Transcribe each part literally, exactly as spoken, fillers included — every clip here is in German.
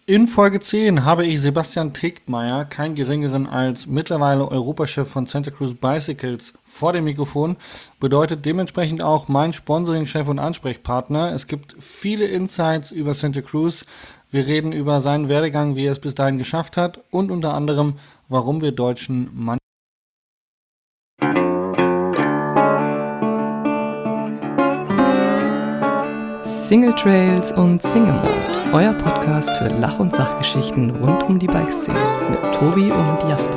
In Folge zehn habe ich Sebastian Tegtmeier, keinen geringeren als mittlerweile Europachef von Santa Cruz Bicycles, vor dem Mikrofon. Bedeutet dementsprechend auch mein Sponsoring-Chef und Ansprechpartner. Es gibt viele Insights über Santa Cruz. Wir reden über seinen Werdegang, wie er es bis dahin geschafft hat und unter anderem, warum wir Deutschen manchmal Single Trails und Single Mode, euer Podcast für Lach- und Sachgeschichten rund um die Bikeszene mit Tobi und Jasper.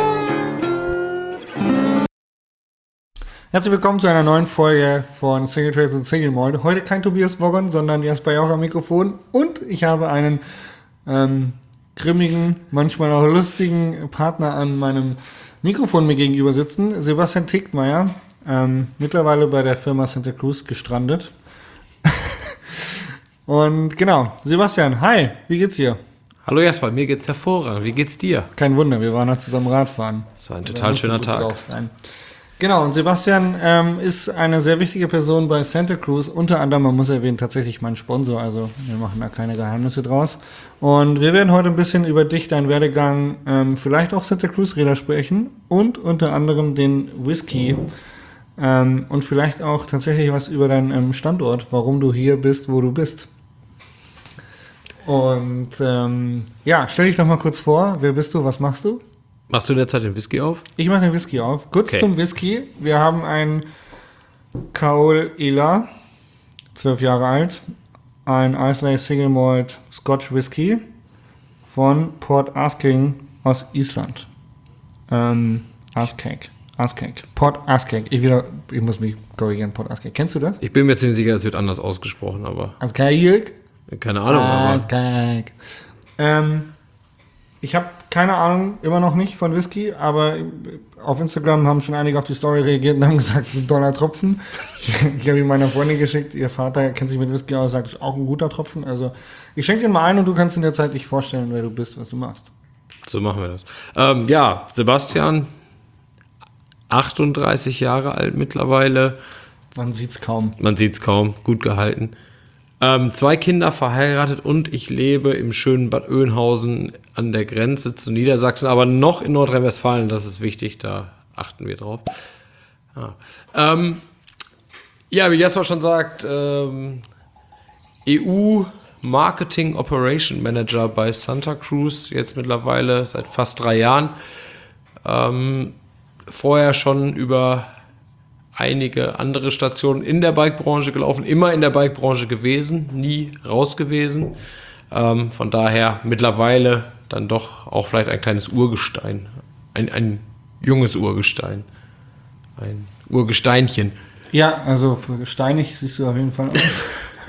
Herzlich willkommen zu einer neuen Folge von Single Trails und Single Mode. Heute kein Tobias Woggon, sondern Jasper Jauch am Mikrofon und ich habe einen ähm, grimmigen, manchmal auch lustigen Partner an meinem Mikrofon mir gegenüber sitzen, Sebastian Tegtmeier, ähm, mittlerweile bei der Firma Santa Cruz gestrandet. Und genau, Sebastian, hi, wie geht's dir? Hallo Jasper, mir geht's hervorragend. Wie geht's dir? Kein Wunder, wir waren noch zusammen Radfahren. Das war ein total schöner Tag. Genau, und Sebastian ähm, ist eine sehr wichtige Person bei Santa Cruz. Unter anderem, man muss erwähnen, tatsächlich mein Sponsor. Also wir machen da keine Geheimnisse draus. Und wir werden heute ein bisschen über dich, deinen Werdegang, ähm, vielleicht auch Santa Cruz Räder sprechen und unter anderem den Whisky. Ähm, und vielleicht auch tatsächlich was über deinen ähm, Standort, warum du hier bist, wo du bist. Und ähm, ja, stell dich doch mal kurz vor, wer bist du, was machst du? Machst du in der Zeit den Whisky auf? Ich mache den Whisky auf. Kurz Okay. zum Whisky. Wir haben einen Caol Ila, zwölf Jahre alt, ein Islay Single Malt Scotch Whisky von Port Asking aus Island. Ähm, Askek. Askek. Port Askek. Ich wieder, ich muss mich korrigieren, Port Askek. Kennst du das? Ich bin mir ziemlich sicher, es wird anders ausgesprochen, aber Askek. keine Ahnung. Aber Askek. Ähm, ich habe keine Ahnung, immer noch nicht von Whisky, aber auf Instagram haben schon einige auf die Story reagiert und haben gesagt, das ist ein toller Tropfen. Ich habe ihn meiner Freundin geschickt, ihr Vater kennt sich mit Whisky aus, sagt, das ist auch ein guter Tropfen. Also ich schenke ihn mal ein und du kannst in der Zeit dich vorstellen, wer du bist, was du machst. so machen wir das. Ähm, ja, Sebastian, achtunddreißig Jahre alt mittlerweile. Man sieht's kaum. Man sieht's kaum, gut gehalten. Ähm, zwei Kinder, verheiratet und ich lebe im schönen Bad Oeynhausen an der Grenze zu Niedersachsen, aber noch in Nordrhein-Westfalen, das ist wichtig, da achten wir drauf. Ja, ähm, ja wie Jasper schon sagt, ähm, E U Marketing Operation Manager bei Santa Cruz, jetzt mittlerweile seit fast drei Jahren. Ähm, vorher schon über einige andere Stationen in der Bikebranche gelaufen, immer in der Bikebranche gewesen, nie raus gewesen. Ähm, von daher mittlerweile dann doch auch vielleicht ein kleines Urgestein, ein, ein junges Urgestein, ein Urgesteinchen. Ja, also für steinig siehst du auf jeden Fall aus.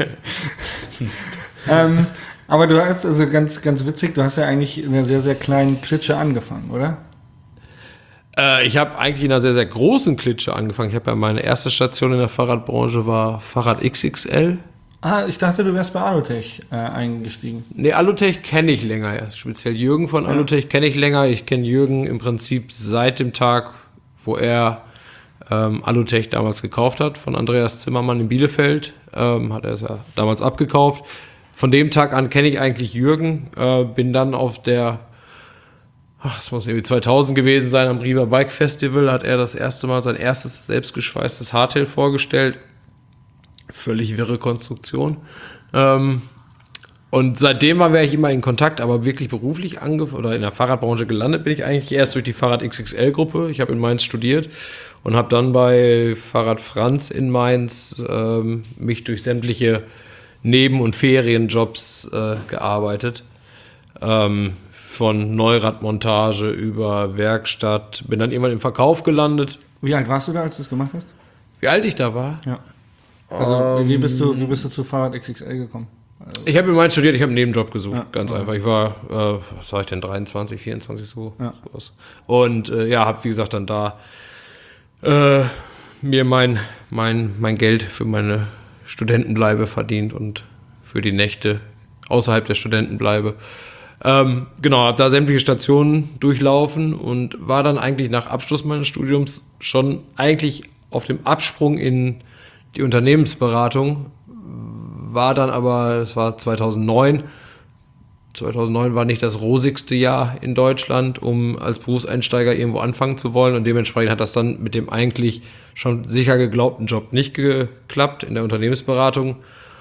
ähm, aber du hast, also ganz, ganz witzig, du hast ja eigentlich in einer sehr, sehr kleinen Klitsche angefangen, oder? Äh, ich habe eigentlich in einer sehr, sehr großen Klitsche angefangen. Ich habe ja meine erste Station in der Fahrradbranche war Fahrrad X X L. Ah, ich dachte, du wärst bei Alutech äh, eingestiegen. Nee, Alutech kenne ich länger. Ja. Speziell Jürgen von Ja. Alutech kenne ich länger. Ich kenne Jürgen im Prinzip seit dem Tag, wo er ähm, Alutech damals gekauft hat, von Andreas Zimmermann in Bielefeld. Ähm, hat er es ja damals abgekauft. Von dem Tag an kenne ich eigentlich Jürgen. Äh, bin dann auf der, ach, das muss irgendwie zweitausend gewesen sein, am Riva Bike Festival hat er das erste Mal sein erstes selbstgeschweißtes Hardtail vorgestellt. Völlig wirre Konstruktion. Ähm, und seitdem war ich immer in Kontakt, aber wirklich beruflich angefangen oder in der Fahrradbranche gelandet bin ich eigentlich erst durch die Fahrrad X X L-Gruppe. Ich habe in Mainz studiert und habe dann bei Fahrrad Franz in Mainz ähm, mich durch sämtliche Neben- und Ferienjobs äh, gearbeitet. Ähm, von Neuradmontage über Werkstatt, bin dann irgendwann im Verkauf gelandet. Wie alt warst du da, als du das gemacht hast? Wie alt ich da war? Ja. Also, wie bist du, wie bist du zu Fahrrad X X L gekommen? Also, Ich habe in Mainz studiert, ich habe einen Nebenjob gesucht, Ja. ganz einfach. Ich war, äh, was war ich denn, dreiundzwanzig, vierundzwanzig so. Ja. Sowas. Und äh, ja, habe wie gesagt dann da äh, mir mein, mein, mein Geld für meine Studentenbleibe verdient und für die Nächte außerhalb der Studentenbleibe. Ähm, genau, habe da sämtliche Stationen durchlaufen und war dann eigentlich nach Abschluss meines Studiums schon eigentlich auf dem Absprung in die Unternehmensberatung, war dann aber, es war zweitausendneun, zweitausendneun war nicht das rosigste Jahr in Deutschland, um als Berufseinsteiger irgendwo anfangen zu wollen. Und dementsprechend hat das dann mit dem eigentlich schon sicher geglaubten Job nicht geklappt in der Unternehmensberatung.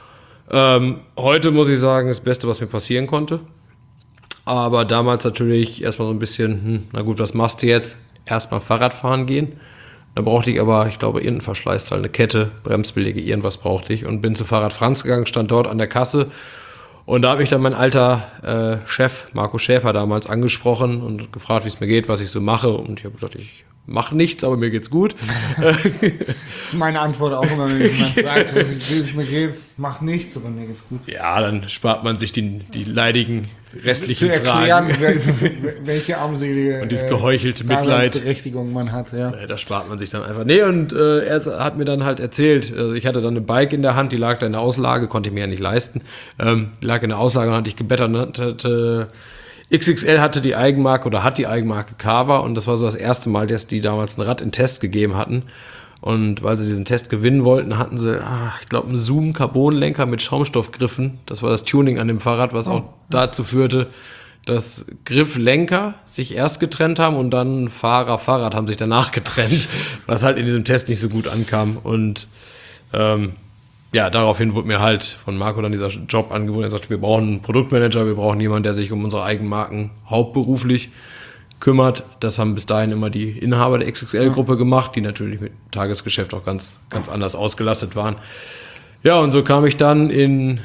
Ähm, heute muss ich sagen, das Beste, was mir passieren konnte. Aber damals natürlich erstmal so ein bisschen, hm, na gut, was machst du jetzt? Erstmal Fahrradfahren gehen. Da brauchte ich aber, ich glaube, irgendein Verschleißteil, eine Kette, Bremsbeläge, irgendwas brauchte ich. Und bin zu Fahrrad Franz gegangen, stand dort an der Kasse. Und da habe ich dann mein alter äh, Chef, Marco Schäfer, damals angesprochen und gefragt, wie es mir geht, was ich so mache. Und ich habe gesagt, ich mache nichts, aber mir geht's gut. Das ist meine Antwort auch immer, wenn jemand sagt, wie es mir geht, mach nichts, aber mir geht's gut. Ja, dann spart man sich die, die leidigen restlichen zu erklären, Fragen. welche armselige und dieses geheuchelte äh, Mitleid. Berechtigung man hat. Ja. Da spart man sich dann einfach. Nee, und äh, er hat mir dann halt erzählt, also ich hatte dann eine Bike in der Hand, die lag da in der Auslage, konnte ich mir ja nicht leisten. Ähm, die lag in der Auslage und hatte ich geblättert und hatte, X X L hatte die Eigenmarke oder hat die Eigenmarke Carver und das war so das erste Mal, dass die damals ein Rad in Test gegeben hatten. Und weil sie diesen Test gewinnen wollten, hatten sie, ah, ich glaube, einen Zoom-Carbon-Lenker mit Schaumstoffgriffen. Das war das Tuning an dem Fahrrad, was auch dazu führte, dass Griff-Lenker sich erst getrennt haben und dann Fahrer, Fahrrad haben sich danach getrennt, was halt in diesem Test nicht so gut ankam. Und ähm, ja, daraufhin wurde mir halt von Marco dann dieser Job angeboten. Er sagte, wir brauchen einen Produktmanager, wir brauchen jemanden, der sich um unsere Eigenmarken hauptberuflich kümmert. Das haben bis dahin immer die Inhaber der X X L-Gruppe gemacht, die natürlich mit Tagesgeschäft auch ganz, ganz anders ausgelastet waren. Ja, und so kam ich dann in,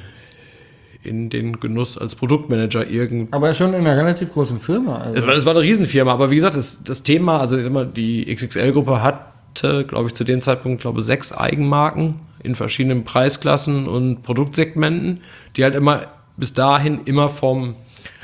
in den Genuss als Produktmanager irgend. Aber schon in einer relativ großen Firma. Also. Es war, es war eine Riesenfirma, aber wie gesagt, das, das Thema, also ich sag mal, die X X L-Gruppe hatte, glaube ich, zu dem Zeitpunkt, glaube ich, sechs Eigenmarken in verschiedenen Preisklassen und Produktsegmenten, die halt immer bis dahin immer vom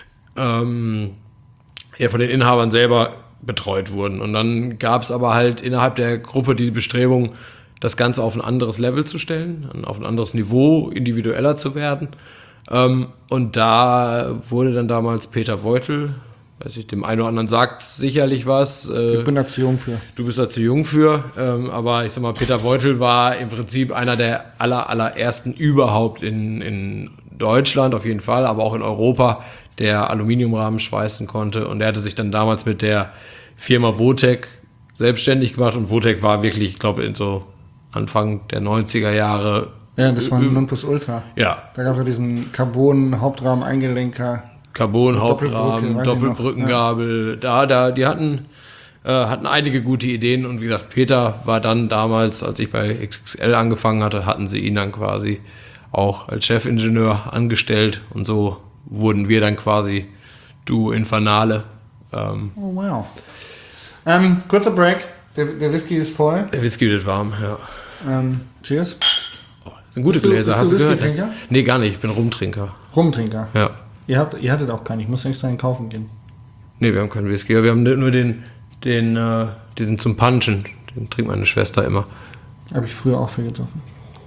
ähm, ja, von den Inhabern selber betreut wurden. Und dann gab es aber halt innerhalb der Gruppe die Bestrebung, das Ganze auf ein anderes Level zu stellen, auf ein anderes Niveau, individueller zu werden. Ähm, und da wurde dann damals Peter Voitel, weiß ich, dem einen oder anderen sagt sicherlich was. Äh, ich bin da zu jung für. Du bist da zu jung für. Ähm, aber ich sag mal, Peter Voitel war im Prinzip einer der aller, allerersten überhaupt in, in Deutschland auf jeden Fall, aber auch in Europa, der Aluminiumrahmen schweißen konnte. Und er hatte sich dann damals mit der Firma Votec selbstständig gemacht. Und Votec war wirklich, ich glaube, in so Anfang der neunziger Jahre. Ja, das war ein Nonplusultra. Ja. Da gab es ja diesen Carbon-Hauptrahmen-Eingelenker. Carbon-Hauptrahmen, Doppelbrückengabel. Da, da, die hatten, äh, hatten einige gute Ideen. Und wie gesagt, Peter war dann damals, als ich bei X X L angefangen hatte, hatten sie ihn dann quasi auch als Chefingenieur angestellt. Und so wurden wir dann quasi Duo Infernale. Ähm, oh, wow. Ähm, kurzer Break. Der, der Whisky ist voll. Der Whisky wird warm, ja. Ähm, cheers. Oh, das sind gute Bist du- Gläser, bist hast du du gehört? Whisky-Trinker? Nee, gar nicht, ich bin Rumtrinker. Rumtrinker. Ja. Ihr, habt, ihr hattet auch keinen. Ich muss extra einen kaufen gehen. Nee, wir haben keinen Whisky, aber wir haben nur den, den, äh, den zum Punchen. Den trinkt meine Schwester immer. Habe ich früher auch viel getroffen.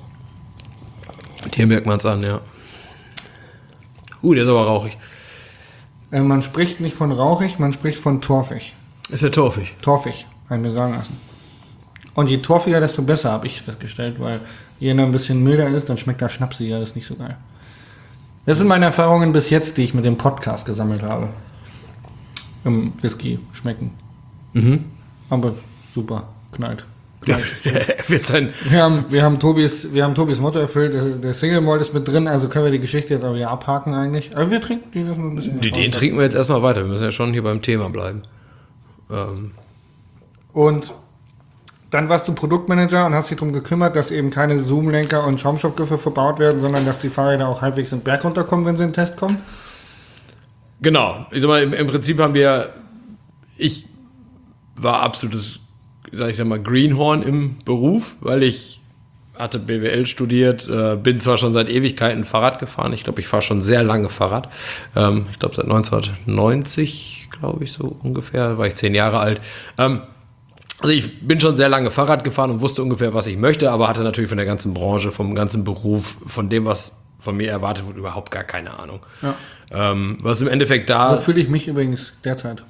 Hier merkt man es an, ja. Uh, der ist aber rauchig. Äh, man spricht nicht von rauchig, man spricht von torfig. Ist der torfig? Torfig, haben wir sagen lassen. Und je torfiger, desto besser, habe ich festgestellt, weil je ein bisschen milder ist, dann schmeckt der schnapsiger, das ist nicht so geil. Das sind meine Erfahrungen bis jetzt, die ich mit dem Podcast gesammelt habe. Im Whisky schmecken. Mhm. Aber super, knallt. knallt. Er wird sein. Wir haben, wir haben Tobis, wir haben Tobis Motto erfüllt, der, der Single Malt ist mit drin, also können wir die Geschichte jetzt auch wieder abhaken eigentlich. Aber wir trinken die dürfen ein bisschen. Den, den trinken wir jetzt erstmal weiter. Wir müssen ja schon hier beim Thema bleiben. Ähm. Und dann warst du Produktmanager und hast dich darum gekümmert, dass eben keine Zoom-Lenker und Schaumstoffgriffe verbaut werden, sondern dass die Fahrräder auch halbwegs den Berg runterkommen, wenn sie in den Test kommen. Genau. Ich sag mal, im, im Prinzip haben wir, ich war absolutes, sag ich sag mal, Greenhorn im Beruf, weil ich hatte B W L studiert, äh, bin zwar schon seit Ewigkeiten Fahrrad gefahren. Ich glaube, ich fahre schon sehr lange Fahrrad. Ähm, ich glaube, seit neunzehnhundertneunzig, glaube ich, so ungefähr, war ich zehn Jahre alt. Ähm, Also ich bin schon sehr lange Fahrrad gefahren und wusste ungefähr, was ich möchte, aber hatte natürlich von der ganzen Branche, vom ganzen Beruf, von dem, was von mir erwartet wurde, überhaupt gar keine Ahnung. Ja. Ähm, was im Endeffekt da... So fühle ich mich übrigens derzeit.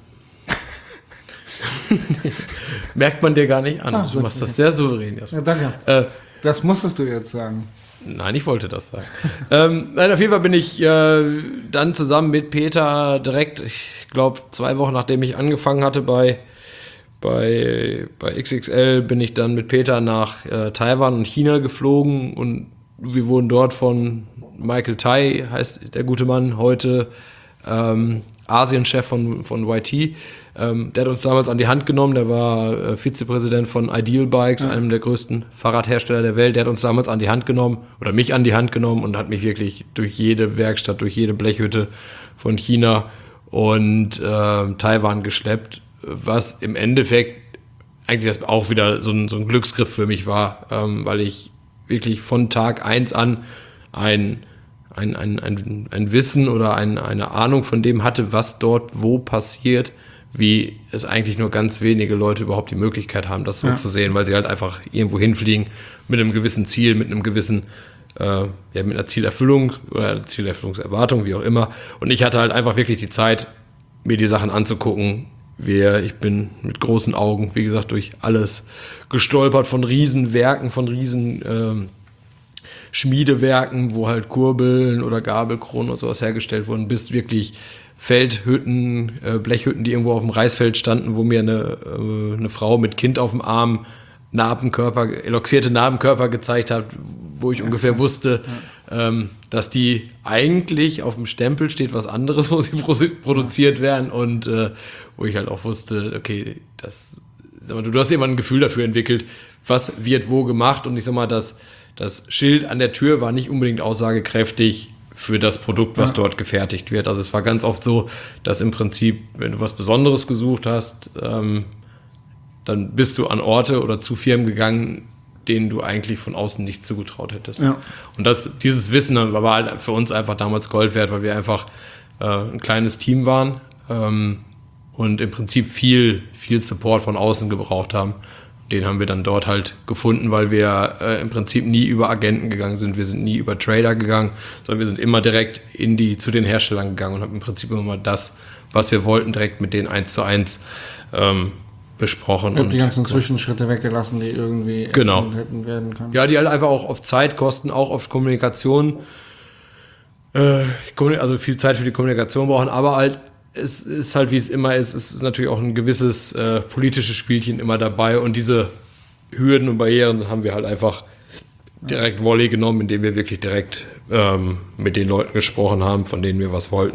merkt man dir gar nicht an. Ah, du gut, machst das okay. sehr souverän. Ja, danke. Äh, Das musstest du jetzt sagen. Nein, ich wollte das sagen. ähm, nein, auf jeden Fall bin ich äh, dann zusammen mit Peter direkt, ich glaube, zwei Wochen nachdem ich angefangen hatte bei, bei, bei X X L, bin ich dann mit Peter nach äh, Taiwan und China geflogen und wir wurden dort von Michael Tai, heißt der gute Mann, heute ähm, Asienchef von, von Y T. Ähm, der hat uns damals an die Hand genommen, der war äh, Vizepräsident von Ideal Bikes, ja. einem der größten Fahrradhersteller der Welt. Der hat uns damals an die Hand genommen oder mich an die Hand genommen und hat mich wirklich durch jede Werkstatt, durch jede Blechhütte von China und äh, Taiwan geschleppt, was im Endeffekt eigentlich das auch wieder so ein, so ein Glücksgriff für mich war, ähm, weil ich wirklich von Tag eins an ein Ein, ein, ein, ein Wissen oder ein, eine Ahnung von dem hatte, was dort wo passiert, wie es eigentlich nur ganz wenige Leute überhaupt die Möglichkeit haben, das so ja. zu sehen, weil sie halt einfach irgendwo hinfliegen mit einem gewissen Ziel, mit einem gewissen, äh, ja, mit einer Zielerfüllung oder Zielerfüllungserwartung, wie auch immer. Und ich hatte halt einfach wirklich die Zeit, mir die Sachen anzugucken. Wir, ich bin mit großen Augen, wie gesagt, durch alles gestolpert, von Riesenwerken, von Riesen ähm, Schmiedewerken, wo halt Kurbeln oder Gabelkronen oder sowas hergestellt wurden, bis wirklich Feldhütten, äh, Blechhütten, die irgendwo auf dem Reisfeld standen, wo mir eine, äh, eine Frau mit Kind auf dem Arm Narbenkörper, eloxierte Narbenkörper gezeigt hat, wo ich ja, ungefähr krass. wusste, ja. ähm, dass die eigentlich auf dem Stempel steht was anderes, wo sie pro- produziert ja. werden und äh, wo ich halt auch wusste, okay, das, sag mal, du, du hast immer ein Gefühl dafür entwickelt, was wird wo gemacht und ich sag mal, das Das Schild an der Tür war nicht unbedingt aussagekräftig für das Produkt, was ja. dort gefertigt wird. Also es war ganz oft so, dass im Prinzip, wenn du was Besonderes gesucht hast, ähm, dann bist du an Orte oder zu Firmen gegangen, denen du eigentlich von außen nicht zugetraut hättest. Ja. Und das, dieses Wissen war halt für uns einfach damals Gold wert, weil wir einfach äh, ein kleines Team waren ähm, und im Prinzip viel, viel Support von außen gebraucht haben. Den haben wir dann dort halt gefunden, weil wir äh, im Prinzip nie über Agenten gegangen sind. Wir sind nie über Trader gegangen, sondern wir sind immer direkt in die, zu den Herstellern gegangen und haben im Prinzip immer mal das, was wir wollten, direkt mit denen eins zu eins ähm, besprochen. Und die ganzen Zwischenschritte weggelassen, die irgendwie genau. hätten werden können. Ja, die halt einfach auch oft Zeit kosten, auch oft Kommunikation. Äh, also viel Zeit für die Kommunikation brauchen, aber halt es ist halt, wie es immer ist, es ist natürlich auch ein gewisses äh, politisches Spielchen immer dabei und diese Hürden und Barrieren haben wir halt einfach direkt Volley genommen, indem wir wirklich direkt ähm, mit den Leuten gesprochen haben, von denen wir was wollten.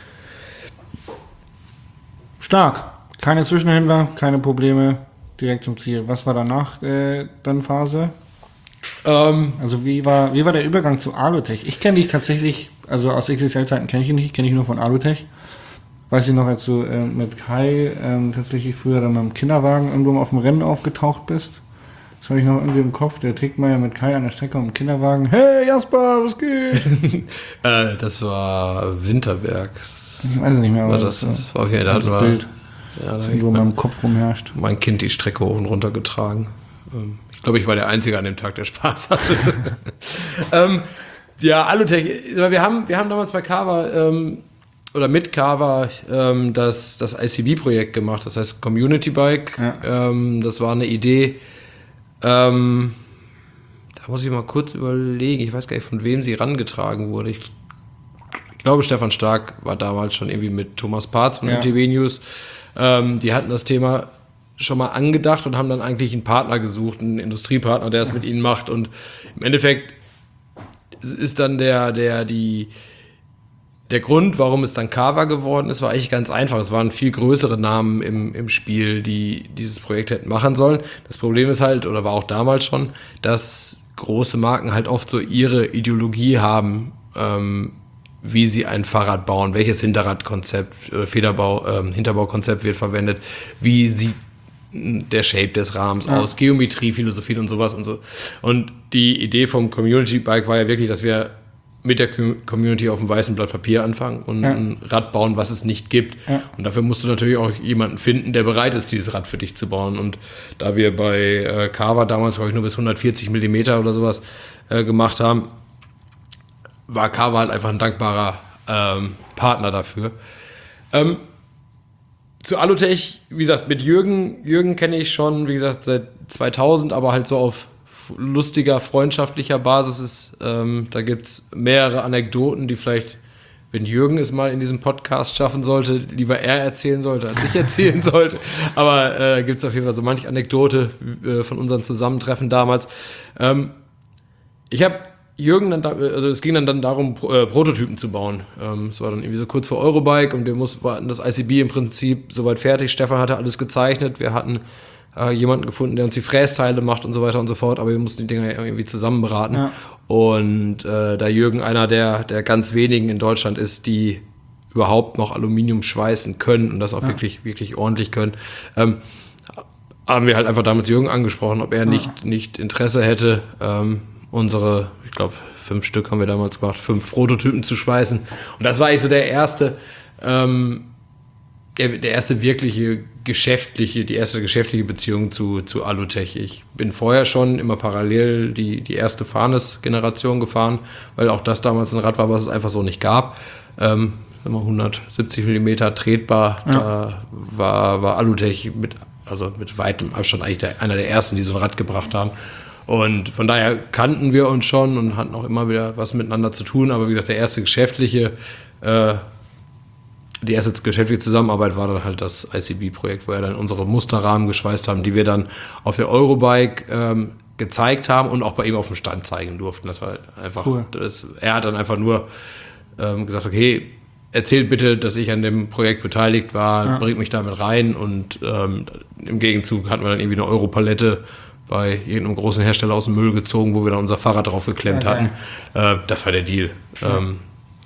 Stark. Keine Zwischenhändler, keine Probleme, direkt zum Ziel. Was war danach äh, dann Phase? Ähm, also wie war, wie war der Übergang zu Alutech? Ich kenne dich tatsächlich, also aus X X L-Zeiten kenne ich ihn nicht, kenne ich nur von Alutech. Weiß ich noch, als du äh, mit Kai ähm, tatsächlich früher dann mit dem Kinderwagen irgendwo auf dem Rennen aufgetaucht bist. Das habe ich noch irgendwie im Kopf. Der Trickmeier mit Kai an der Strecke und dem Kinderwagen. Hey Jasper, was geht? äh, das war Winterbergs. Ich weiß es nicht mehr, aber war das, das, das war wieder das Bild, ja, das irgendwo in meinem Kopf rumherrscht. Mein Kind die Strecke hoch und runter getragen. Ähm, ich glaube, ich war der Einzige an dem Tag, der Spaß hatte. ähm, ja, Alutech. Wir haben, wir haben damals bei Carver ähm, oder mit Carver ähm, das, das I C B-Projekt gemacht, das heißt Community Bike. Ja. Ähm, das war eine Idee, ähm, da muss ich mal kurz überlegen, ich weiß gar nicht, von wem sie rangetragen wurde. Ich, ich glaube, Stefan Stark war damals schon irgendwie mit Thomas Parz von ja. M T B News. Ähm, die hatten das Thema schon mal angedacht und haben dann eigentlich einen Partner gesucht, einen Industriepartner, der es ja. mit ihnen macht. Und im Endeffekt ist dann der, der, die Der Grund, warum es dann Carver geworden ist, war eigentlich ganz einfach. Es waren viel größere Namen im, im Spiel, die dieses Projekt hätten machen sollen. Das Problem ist halt, oder war auch damals schon, dass große Marken halt oft so ihre Ideologie haben, ähm, wie sie ein Fahrrad bauen, welches Hinterradkonzept, äh, Federbau, ähm, Hinterbaukonzept wird verwendet, wie sieht der Shape des Rahmens ja. aus, Geometrie, Philosophie und sowas und so. Und die Idee vom Community Bike war ja wirklich, dass wir mit der Community auf einem weißen Blatt Papier anfangen und ja. ein Rad bauen, was es nicht gibt. Ja. Und dafür musst du natürlich auch jemanden finden, der bereit ist, dieses Rad für dich zu bauen. Und da wir bei äh, Carver damals, glaube ich, nur bis hundertvierzig Millimeter oder sowas äh, gemacht haben, war Carver halt einfach ein dankbarer ähm, Partner dafür. Ähm, zu Alutech, wie gesagt, mit Jürgen, Jürgen kenne ich schon, wie gesagt, seit zweitausend, aber halt so auf lustiger, freundschaftlicher Basis ist. Ähm, da gibt es mehrere Anekdoten, die vielleicht, wenn Jürgen es mal in diesem Podcast schaffen sollte, lieber er erzählen sollte, als ich erzählen sollte. Aber äh, gibt es auf jeden Fall so manche Anekdote äh, von unseren Zusammentreffen damals. Ähm, ich habe Jürgen dann, da, also es ging dann, dann darum, Pro, äh, Prototypen zu bauen. Ähm, es war dann irgendwie so kurz vor Eurobike und wir mussten, hatten das I C B im Prinzip soweit fertig. Stefan hatte alles gezeichnet. Wir hatten äh, jemanden gefunden, der uns die Frästeile macht und so weiter und so fort. Aber wir mussten die Dinger irgendwie zusammenberaten. Ja. Und äh, da Jürgen einer der, der ganz wenigen in Deutschland ist, die überhaupt noch Aluminium schweißen können und das auch ja. wirklich, wirklich ordentlich können, ähm, haben wir halt einfach damals Jürgen angesprochen, ob er ja. nicht, nicht Interesse hätte, ähm, unsere, ich glaube, fünf Stück haben wir damals gemacht, fünf Prototypen zu schweißen. Und das war eigentlich so der erste, ähm, der, der erste wirkliche geschäftliche, die erste geschäftliche Beziehung zu, zu Alutech. Ich bin vorher schon immer parallel die, die erste Fahrnes-Generation gefahren, weil auch das damals ein Rad war, was es einfach so nicht gab. Ähm, hundertsiebzig Millimeter tretbar, ja. Da war, war Alutech mit, also mit weitem Abstand eigentlich der, einer der ersten, die so ein Rad gebracht haben. Und von daher kannten wir uns schon und hatten auch immer wieder was miteinander zu tun. Aber wie gesagt, der erste geschäftliche, äh, die erste geschäftliche Zusammenarbeit war dann halt das I C B-Projekt, wo wir dann unsere Musterrahmen geschweißt haben, die wir dann auf der Eurobike ähm, gezeigt haben und auch bei ihm auf dem Stand zeigen durften. Das war einfach, cool. das, er hat dann einfach nur ähm, gesagt, okay, erzählt bitte, dass ich an dem Projekt beteiligt war, ja. bringt mich damit rein und ähm, im Gegenzug hatten wir dann irgendwie eine Europalette bei irgendeinem großen Hersteller aus dem Müll gezogen, wo wir dann unser Fahrrad drauf geklemmt okay. hatten. Äh, das war der Deal. Ja. Ähm,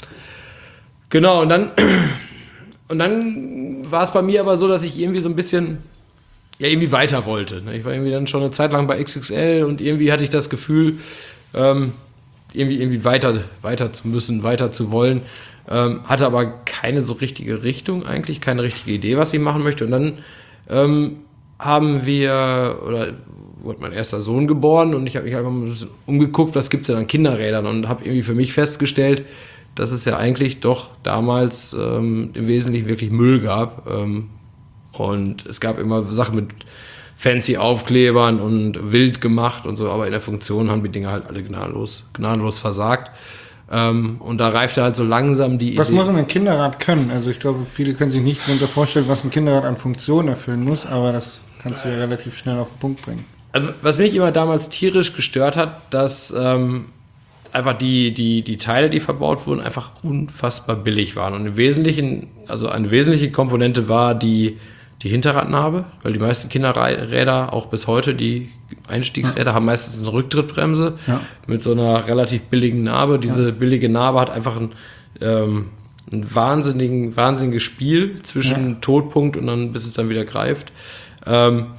genau, und dann, und dann war es bei mir aber so, dass ich irgendwie so ein bisschen ja, irgendwie weiter wollte. Ich war irgendwie dann schon eine Zeit lang bei X X L und irgendwie hatte ich das Gefühl, ähm, irgendwie, irgendwie weiter, weiter zu müssen, weiter zu wollen. Ähm, hatte aber keine so richtige Richtung eigentlich, keine richtige Idee, was ich machen möchte. Und dann ähm, haben wir, oder wurde mein erster Sohn geboren und ich habe mich einfach mal ein bisschen umgeguckt, was gibt es denn an Kinderrädern und habe irgendwie für mich festgestellt, dass es ja eigentlich doch damals ähm, im Wesentlichen wirklich Müll gab. Ähm, und es gab immer Sachen mit fancy Aufklebern und wild gemacht und so, aber in der Funktion haben die Dinger halt alle gnadenlos, gnadenlos versagt. Ähm, und da reifte halt so langsam die Idee. Was muss ein Kinderrad können? Also ich glaube, viele können sich nicht darunter vorstellen, was ein Kinderrad an Funktionen erfüllen muss, aber das kannst du ja relativ schnell auf den Punkt bringen. Also, was mich immer damals tierisch gestört hat, dass ähm, einfach die, die, die Teile, die verbaut wurden, einfach unfassbar billig waren. Und im Wesentlichen, also eine wesentliche Komponente war die, die Hinterradnabe, weil die meisten Kinderräder, auch bis heute, die Einstiegsräder, ja. haben meistens eine Rücktrittbremse ja. mit so einer relativ billigen Narbe. Diese ja. billige Narbe hat einfach ein, ähm, ein wahnsinnigen, wahnsinniges Spiel zwischen ja. Todpunkt und dann, bis es dann wieder greift. Ähm,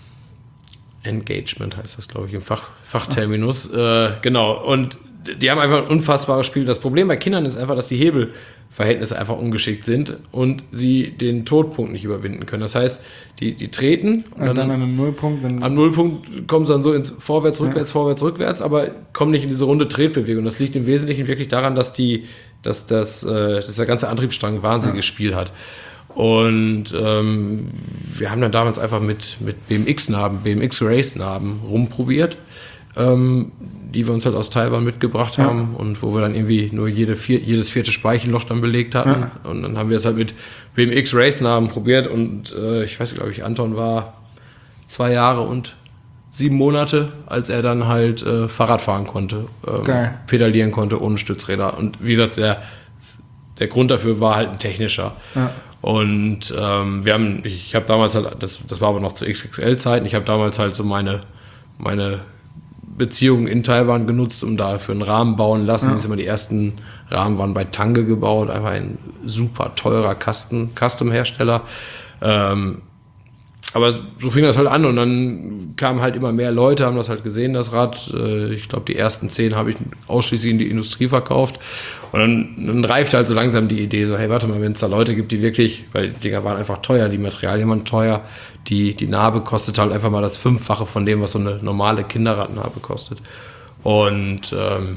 Engagement heißt das, glaube ich, im Fach, Fachterminus. Äh, genau, und die haben einfach ein unfassbares Spiel. Das Problem bei Kindern ist einfach, dass die Hebelverhältnisse einfach ungeschickt sind und sie den Todpunkt nicht überwinden können. Das heißt, die, die treten und, und dann, dann an einem Nullpunkt. Wenn am Nullpunkt kommen sie dann so ins Vorwärts, Rückwärts, ja. Vorwärts, Rückwärts, aber kommen nicht in diese runde Tretbewegung. Das liegt im Wesentlichen wirklich daran, dass, die, dass, das, äh, dass der ganze Antriebsstrang ein wahnsinniges ja. Spiel hat. Und ähm, wir haben dann damals einfach mit, mit B M X-Narben, B M X-Race-Narben rumprobiert, ähm, die wir uns halt aus Taiwan mitgebracht ja. haben und wo wir dann irgendwie nur jede vier, jedes vierte Speichelloch dann belegt hatten. Ja. Und dann haben wir es halt mit B M X-Race-Narben probiert und äh, ich weiß, glaube ich, Anton war zwei Jahre und sieben Monate, als er dann halt äh, Fahrrad fahren konnte, äh, pedalieren konnte ohne Stützräder. Und wie gesagt, der, der Grund dafür war halt ein technischer. Ja. Und ähm, wir haben, ich habe damals halt, das, das war aber noch zu X X L-Zeiten, ich habe damals halt so meine, meine Beziehungen in Taiwan genutzt, um dafür einen Rahmen bauen lassen. Ja. Immer die ersten Rahmen waren bei Tange gebaut, einfach ein super teurer Custom, Custom-Hersteller. Ähm, aber so fing das halt an und dann kamen halt immer mehr Leute, haben das halt gesehen, das Rad. Ich glaube, die ersten zehn habe ich ausschließlich in die Industrie verkauft. Und dann, dann reifte halt so langsam die Idee, so hey, warte mal, wenn es da Leute gibt, die wirklich, weil die Dinger waren einfach teuer, die Materialien waren teuer, die, die Narbe kostet halt einfach mal das Fünffache von dem, was so eine normale Kinderradnarbe kostet. Und ähm,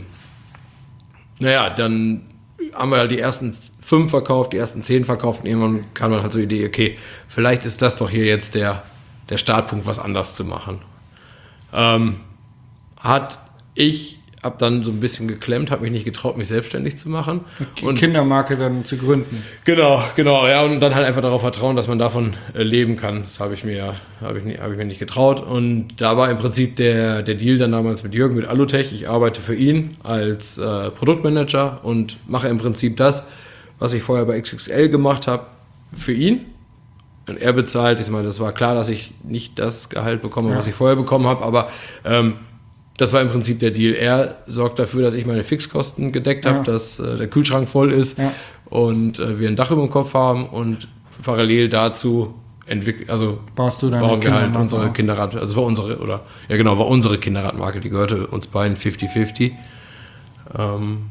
naja, dann haben wir halt die ersten fünf verkauft, die ersten zehn verkauft und irgendwann kam dann halt so die Idee, okay, vielleicht ist das doch hier jetzt der, der Startpunkt, was anders zu machen. Ähm, hat ich habe dann so ein bisschen geklemmt, habe mich nicht getraut, mich selbstständig zu machen. Und Kindermarke dann zu gründen. Genau, genau, ja, und dann halt einfach darauf vertrauen, dass man davon äh, leben kann. Das habe ich mir, habe ich, nie, hab ich mir nicht getraut. Und da war im Prinzip der, der Deal dann damals mit Jürgen, mit Alutech. Ich arbeite für ihn als äh, Produktmanager und mache im Prinzip das, was ich vorher bei X X L gemacht habe, für ihn. Und er bezahlt, ich meine, das war klar, dass ich nicht das Gehalt bekomme, ja. was ich vorher bekommen habe, aber ähm, das war im Prinzip der Deal. Er sorgt dafür, dass ich meine Fixkosten gedeckt habe, ja. dass äh, der Kühlschrank voll ist ja. und äh, wir ein Dach über dem Kopf haben und parallel dazu entwickeln, also baust du bauen wir halt unsere Kinderrad, also es war unsere, oder ja genau, war unsere Kinderradmarke, die gehörte uns beiden fifty fifty. Ähm,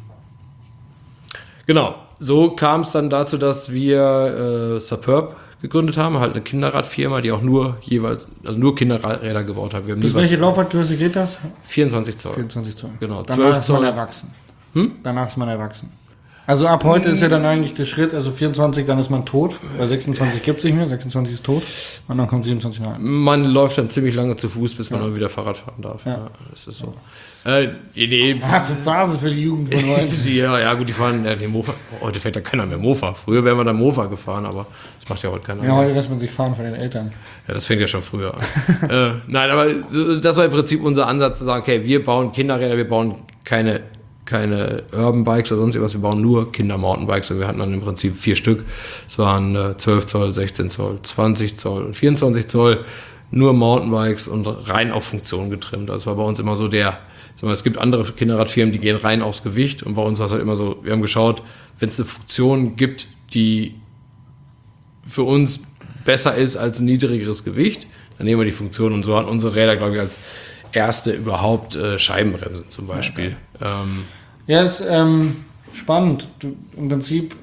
genau, so kam es dann dazu, dass wir äh, Superb gegründet haben, halt eine Kinderradfirma, die auch nur jeweils, also nur Kinderräder gebaut hat. Wir haben Bis welche Laufradgröße geht das? vierundzwanzig Zoll. vierundzwanzig Zoll. Genau, Danach ist man erwachsen. Hm? Danach ist man erwachsen. Also ab heute hm. ist ja dann eigentlich der Schritt, also vierundzwanzig, dann ist man tot. Bei sechsundzwanzig gibt es nicht mehr, sechsundzwanzig ist tot. Und dann kommt siebenundzwanzig rein. Man läuft dann ziemlich lange zu Fuß, bis man ja. dann wieder Fahrrad fahren darf. Ja. Ja, das ist so. Äh, die, Harte Phase für die Jugend von heute. die, ja, ja, gut, die fahren ja, die Mofa. Heute fährt ja keiner mehr Mofa. Früher wären wir dann Mofa gefahren, aber das macht ja heute keiner ja, mehr. Ja, heute lässt man sich fahren von den Eltern. Ja, das fängt ja schon früher an. äh, nein, aber das war im Prinzip unser Ansatz, zu sagen, okay, wir bauen Kinderräder, wir bauen keine, keine Urban Bikes oder sonst irgendwas, wir bauen nur Kinder-Mountainbikes und wir hatten dann im Prinzip vier Stück. Es waren äh, zwölf Zoll, sechzehn Zoll, zwanzig Zoll und vierundzwanzig Zoll, nur Mountainbikes und rein auf Funktion getrimmt. Das war bei uns immer so der, sag mal, es gibt andere Kinderradfirmen, die gehen rein aufs Gewicht und bei uns war es halt immer so, wir haben geschaut, wenn es eine Funktion gibt, die für uns besser ist als ein niedrigeres Gewicht, dann nehmen wir die Funktion und so hatten unsere Räder, glaube ich, als erste überhaupt äh, Scheibenbremsen zum Beispiel. Ja, ähm, ja ist ähm, spannend. Du, im Prinzip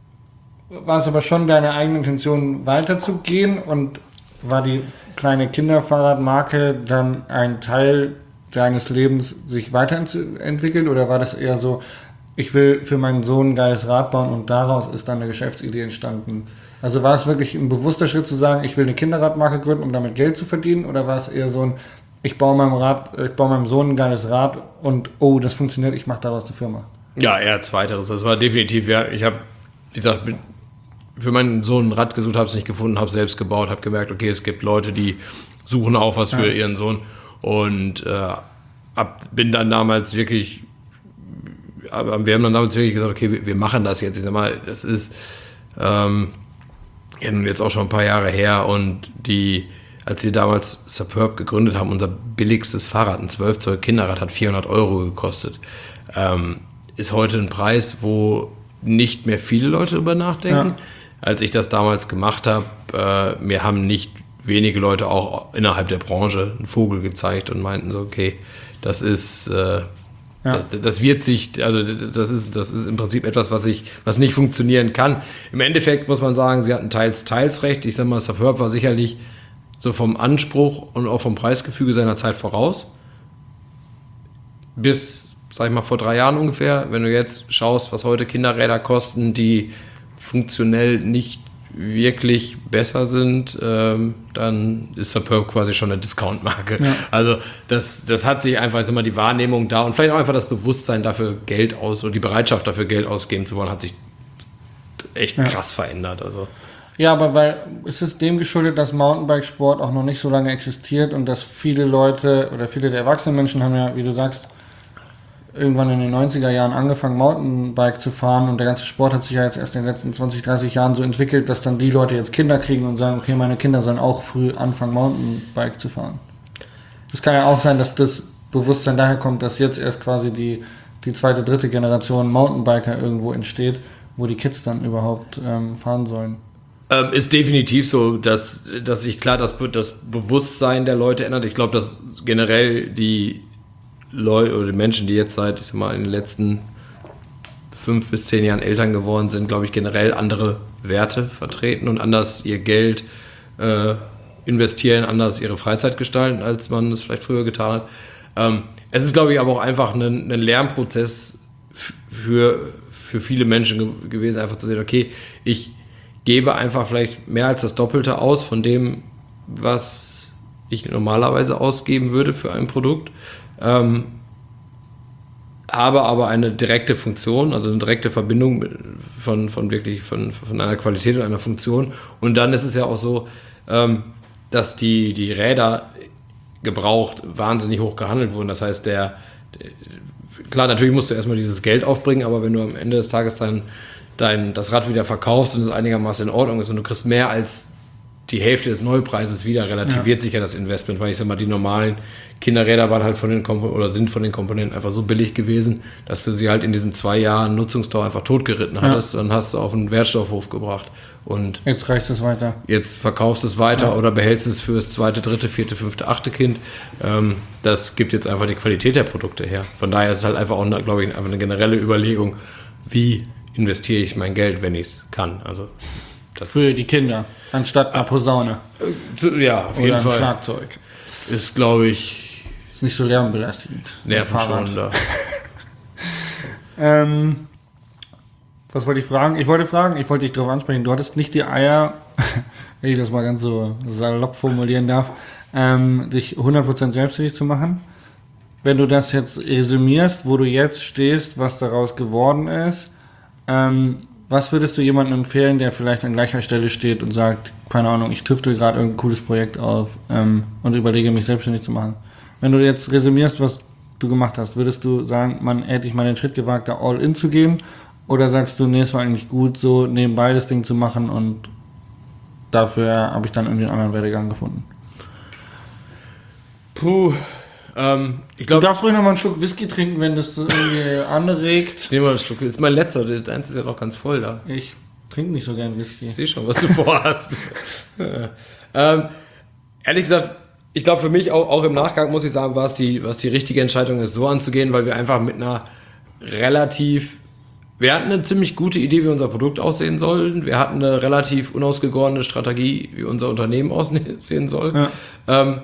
war es aber schon deine eigene Intention, weiterzugehen und war die kleine Kinderfahrradmarke dann ein Teil deines Lebens sich weiterentwickelt oder war das eher so, ich will für meinen Sohn ein geiles Rad bauen und daraus ist dann eine Geschäftsidee entstanden? Also war es wirklich ein bewusster Schritt zu sagen, ich will eine Kinderradmarke gründen, um damit Geld zu verdienen, oder war es eher so ein, ich baue meinem Rad, ich baue meinem Sohn ein geiles Rad und oh, das funktioniert, ich mache daraus eine Firma? Ja, eher zweiteres. Das war definitiv, ja, ich habe, wie gesagt, für meinen Sohn ein Rad gesucht, habe es nicht gefunden, habe es selbst gebaut, habe gemerkt, okay, es gibt Leute, die suchen auch was für ja. ihren Sohn und äh, ab, bin dann damals wirklich, aber wir haben dann damals wirklich gesagt, okay, wir, wir machen das jetzt. Ich sag mal, das ist ähm, jetzt auch schon ein paar Jahre her und die, als wir damals Superb gegründet haben, unser billigstes Fahrrad, ein zwölf Zoll Kinderrad, hat vierhundert Euro gekostet. Ähm, ist heute ein Preis, wo nicht mehr viele Leute drüber nachdenken. Ja. Als ich das damals gemacht habe, äh, mir haben nicht wenige Leute auch innerhalb der Branche einen Vogel gezeigt und meinten so, okay, das ist, äh, ja. das, das wird sich, also das ist, das ist im Prinzip etwas, was ich, was nicht funktionieren kann. Im Endeffekt muss man sagen, sie hatten teils, teils recht. Ich sag mal, Superb war sicherlich so vom Anspruch und auch vom Preisgefüge seiner Zeit voraus. Bis, sag ich mal, vor drei Jahren ungefähr. Wenn du jetzt schaust, was heute Kinderräder kosten, die funktionell nicht wirklich besser sind, ähm, dann ist Superb quasi schon eine Discount-Marke. Ja. Also das, das hat sich einfach, ist immer die Wahrnehmung da und vielleicht auch einfach das Bewusstsein dafür, Geld aus oder die Bereitschaft dafür, Geld ausgeben zu wollen, hat sich echt ja. krass verändert. Also. Ja, aber weil es ist dem geschuldet, dass Mountainbike-Sport auch noch nicht so lange existiert und dass viele Leute oder viele der erwachsenen Menschen haben ja, wie du sagst, irgendwann in den neunziger Jahren angefangen, Mountainbike zu fahren und der ganze Sport hat sich ja jetzt erst in den letzten zwanzig, dreißig Jahren so entwickelt, dass dann die Leute jetzt Kinder kriegen und sagen, okay, meine Kinder sollen auch früh anfangen, Mountainbike zu fahren. Das kann ja auch sein, dass das Bewusstsein daher kommt, dass jetzt erst quasi die, die zweite, dritte Generation Mountainbiker irgendwo entsteht, wo die Kids dann überhaupt ähm, fahren sollen. Ähm, ist definitiv so, dass, dass sich klar das, das Bewusstsein der Leute ändert. Ich glaube, dass generell die Leute oder die Menschen, die jetzt seit, ich sag mal, in den letzten fünf bis zehn Jahren Eltern geworden sind, glaube ich, generell andere Werte vertreten und anders ihr Geld äh, investieren, anders ihre Freizeit gestalten, als man es vielleicht früher getan hat. Ähm, es ist, glaube ich, aber auch einfach ein, ein Lernprozess für, für viele Menschen ge- gewesen, einfach zu sehen, okay, ich gebe einfach vielleicht mehr als das Doppelte aus von dem, was ich normalerweise ausgeben würde für ein Produkt. ähm, habe aber eine direkte Funktion, also eine direkte Verbindung von, von wirklich von, von einer Qualität und einer Funktion. Und dann ist es ja auch so, ähm, dass die, die Räder gebraucht wahnsinnig hoch gehandelt wurden. Das heißt, der, der klar, natürlich musst du erstmal dieses Geld aufbringen, aber wenn du am Ende des Tages dein, dein, das Rad wieder verkaufst und es einigermaßen in Ordnung ist und du kriegst mehr als die Hälfte des Neupreises wieder, relativiert ja. sich ja das Investment, weil ich sag mal, die normalen Kinderräder waren halt von den Komp- oder sind von den Komponenten einfach so billig gewesen, dass du sie halt in diesen zwei Jahren Nutzungsdauer einfach totgeritten hattest ja. und hast du auf einen Wertstoffhof gebracht. Und jetzt reichst es weiter. Jetzt verkaufst es weiter ja. oder behältst es fürs zweite, dritte, vierte, fünfte, achte Kind. Ähm, das gibt jetzt einfach die Qualität der Produkte her. Von daher ist es halt einfach auch, eine, glaube ich, einfach eine generelle Überlegung, wie investiere ich mein Geld, wenn ich es kann. Also das für die Kinder, anstatt einer Posaune. Ja, auf oder jeden ein Fall. Schlagzeug. Ist, glaube ich... Ist nicht so lärmbelastigend. Nerven schon da. ähm, was wollte ich fragen? Ich wollte fragen, ich wollte dich darauf ansprechen. Du hattest nicht die Eier, wenn ich das mal ganz so salopp formulieren darf, ähm, dich hundert Prozent selbstständig zu machen. Wenn du das jetzt resümierst, wo du jetzt stehst, was daraus geworden ist, ähm, was würdest du jemandem empfehlen, der vielleicht an gleicher Stelle steht und sagt, keine Ahnung, ich tüftel gerade irgendein cooles Projekt auf ähm, und überlege, mich selbstständig zu machen? Wenn du jetzt resümierst, was du gemacht hast, würdest du sagen, man hätte ich mal den Schritt gewagt, da all in zu gehen? Oder sagst du, nee, es war eigentlich gut, so nebenbei das Ding zu machen und dafür habe ich dann irgendwie einen anderen Werdegang gefunden? Puh, ähm, ich glaube... Du darfst ruhig noch mal einen Schluck Whisky trinken, wenn das irgendwie anregt. Ich nehme mal einen Schluck, das ist mein letzter, deins ist ja noch ganz voll da. Ich trinke nicht so gern Whisky. Ich sehe schon, was du vorhast. ähm, ehrlich gesagt, ich glaube für mich, auch, auch im Nachgang muss ich sagen, war es die, was die richtige Entscheidung ist, so anzugehen, weil wir einfach mit einer relativ... Wir hatten eine ziemlich gute Idee, wie unser Produkt aussehen soll. Wir hatten eine relativ unausgegorene Strategie, wie unser Unternehmen aussehen soll. Ja. Ähm,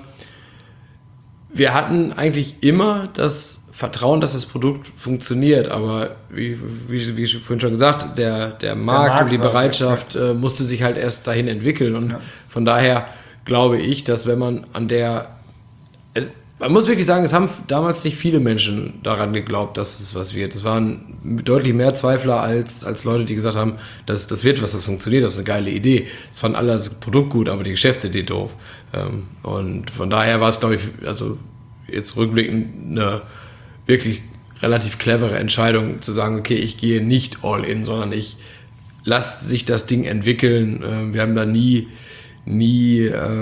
wir hatten eigentlich immer das Vertrauen, dass das Produkt funktioniert, aber wie, wie, wie vorhin schon gesagt, der, der, Markt, der Markt und die Bereitschaft äh, musste sich halt erst dahin entwickeln. Und ja. von daher glaube ich, dass wenn man an der... Äh, Man muss wirklich sagen, es haben damals nicht viele Menschen daran geglaubt, dass es was wird. Es waren deutlich mehr Zweifler als, als Leute, die gesagt haben, das, das wird was, das funktioniert, das ist eine geile Idee. Es fanden alle das Produkt gut, aber die Geschäftsidee doof. Und von daher war es, glaube ich, also jetzt rückblickend eine wirklich relativ clevere Entscheidung, zu sagen, okay, ich gehe nicht all in, sondern ich lasse sich das Ding entwickeln. Wir haben da nie, nie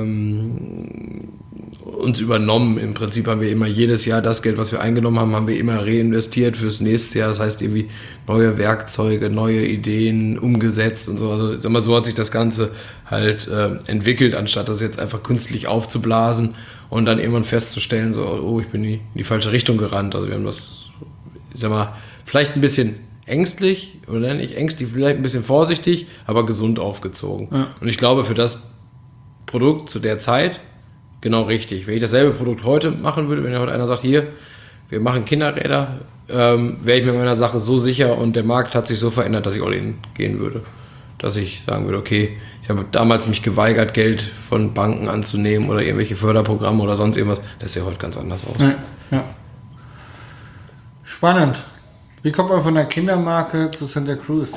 ähm, uns übernommen. Im Prinzip haben wir immer jedes Jahr das Geld, was wir eingenommen haben, haben wir immer reinvestiert fürs nächste Jahr. Das heißt irgendwie neue Werkzeuge, neue Ideen umgesetzt und so. Also sag mal, so hat sich das Ganze halt äh, entwickelt, anstatt das jetzt einfach künstlich aufzublasen und dann irgendwann festzustellen, so, oh, ich bin in die falsche Richtung gerannt. Also wir haben das, ich sag mal, vielleicht ein bisschen ängstlich, oder nicht ängstlich, vielleicht ein bisschen vorsichtig, aber gesund aufgezogen. Ja. Und ich glaube, für das Produkt zu der Zeit genau richtig. Wenn ich dasselbe Produkt heute machen würde, wenn ja heute einer sagt, hier, wir machen Kinderräder, ähm, wäre ich mir meiner Sache so sicher und der Markt hat sich so verändert, dass ich all in gehen würde. Dass ich sagen würde, okay, ich habe damals mich geweigert, Geld von Banken anzunehmen oder irgendwelche Förderprogramme oder sonst irgendwas. Das sieht heute ganz anders aus. Ja, ja. Spannend. Wie kommt man von der Kindermarke zu Santa Cruz?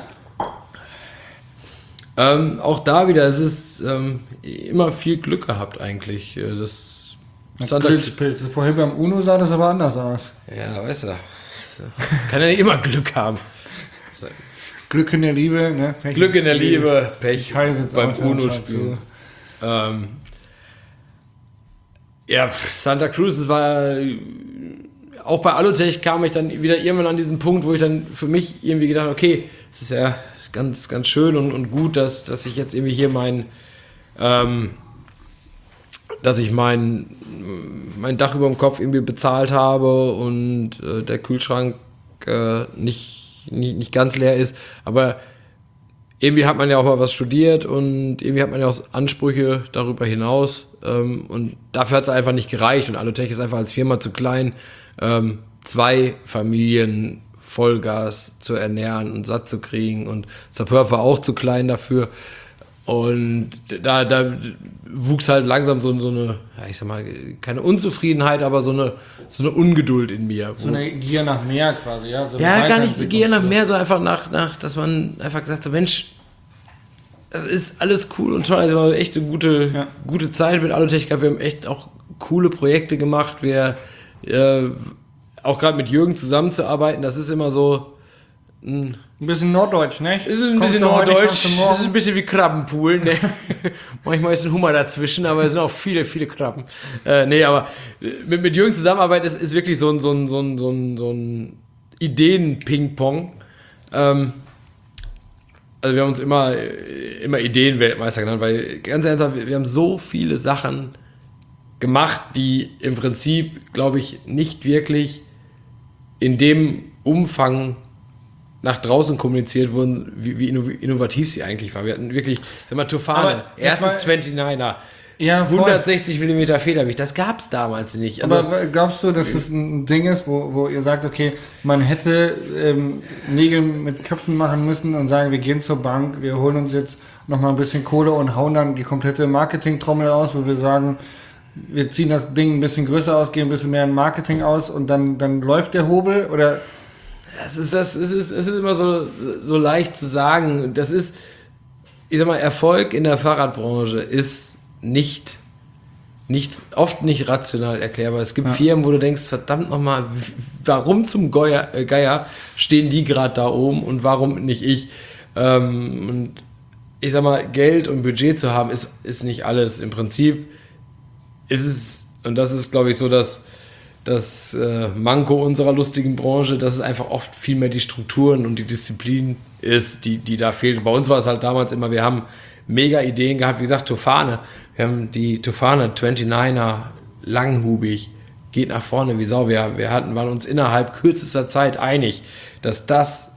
Ähm, auch da wieder, es ist ähm, immer viel Glück gehabt eigentlich. Das Glückspilz. Vorhin beim Uno sah das aber anders aus. Ja, weißt du. Kann ja nicht immer Glück haben. Glück in der Liebe, ne? Pech Glück in der Liebe, Pech beim Uno-Spiel. Ähm, ja, Santa Cruz, es war auch bei Allotech kam ich dann wieder irgendwann an diesen Punkt, wo ich dann für mich irgendwie gedacht habe, okay, es ist ja ganz, ganz schön und, und gut, dass, dass ich jetzt irgendwie hier mein, ähm, dass ich mein, mein Dach über dem Kopf irgendwie bezahlt habe und äh, der Kühlschrank äh, nicht, nicht, nicht ganz leer ist, aber irgendwie hat man ja auch mal was studiert und irgendwie hat man ja auch Ansprüche darüber hinaus ähm, und dafür hat es einfach nicht gereicht und Allotech ist einfach als Firma zu klein, ähm, zwei Familien Vollgas zu ernähren und satt zu kriegen und Sapeur war auch zu klein dafür Und da, da wuchs halt langsam so, so eine, ja, ich sag mal, keine Unzufriedenheit, aber so eine, so eine Ungeduld in mir. So eine Gier nach mehr quasi, ja? So ja, gar nicht Gier nach mehr, so einfach nach, nach, dass man einfach gesagt hat, Mensch, das ist alles cool und toll. Also war echt eine gute, ja. gute Zeit mit Alutech gehabt. Wir haben echt auch coole Projekte gemacht. Wir, äh, auch gerade mit Jürgen zusammenzuarbeiten, das ist immer so, Ein bisschen norddeutsch, ne? Ist ein bisschen norddeutsch. Das ist ein bisschen wie Krabbenpool, ne? Manchmal ist ein Hummer dazwischen, aber es sind auch viele, viele Krabben. Äh, nee, aber mit, mit Jürgen zusammenarbeiten ist, ist wirklich so ein, so ein, so ein, so ein, so ein Ideen-Ping-Pong. Ähm, also wir haben uns immer, immer Ideenweltmeister genannt, weil ganz ernsthaft, wir haben so viele Sachen gemacht, die im Prinzip, glaube ich, nicht wirklich in dem Umfang nach draußen kommuniziert wurden, wie, wie innovativ sie eigentlich war. Wir hatten wirklich, sag mal, Tofane, erstes neunundneunziger, ja, hundertsechzig Millimeter Federgewicht, das gab es damals nicht. Also, aber glaubst du, dass es ein Ding ist, wo, wo ihr sagt, okay, man hätte ähm, Nägel mit Köpfen machen müssen und sagen, wir gehen zur Bank, wir holen uns jetzt nochmal ein bisschen Kohle und hauen dann die komplette Marketingtrommel aus, wo wir sagen, wir ziehen das Ding ein bisschen größer aus, gehen ein bisschen mehr in Marketing aus und dann, dann läuft der Hobel, oder... Das ist, das ist, es ist immer so, so leicht zu sagen. Das ist, ich sag mal, Erfolg in der Fahrradbranche ist nicht, nicht oft nicht rational erklärbar. Es gibt ja. Firmen, wo du denkst, verdammt nochmal, warum zum Geier, äh, Geier stehen die gerade da oben und warum nicht ich? Ähm, und ich sag mal, Geld und Budget zu haben, ist, ist nicht alles. Im Prinzip ist es, und das ist, glaube ich, so, dass das äh, Manko unserer lustigen Branche, dass es einfach oft viel mehr die Strukturen und die Disziplin ist, die, die da fehlt. Bei uns war es halt damals immer, wir haben mega Ideen gehabt, wie gesagt, Tofane. Wir haben die Tofane neunundneunziger, langhubig, geht nach vorne wie Sau. Wir, wir hatten, waren uns innerhalb kürzester Zeit einig, dass das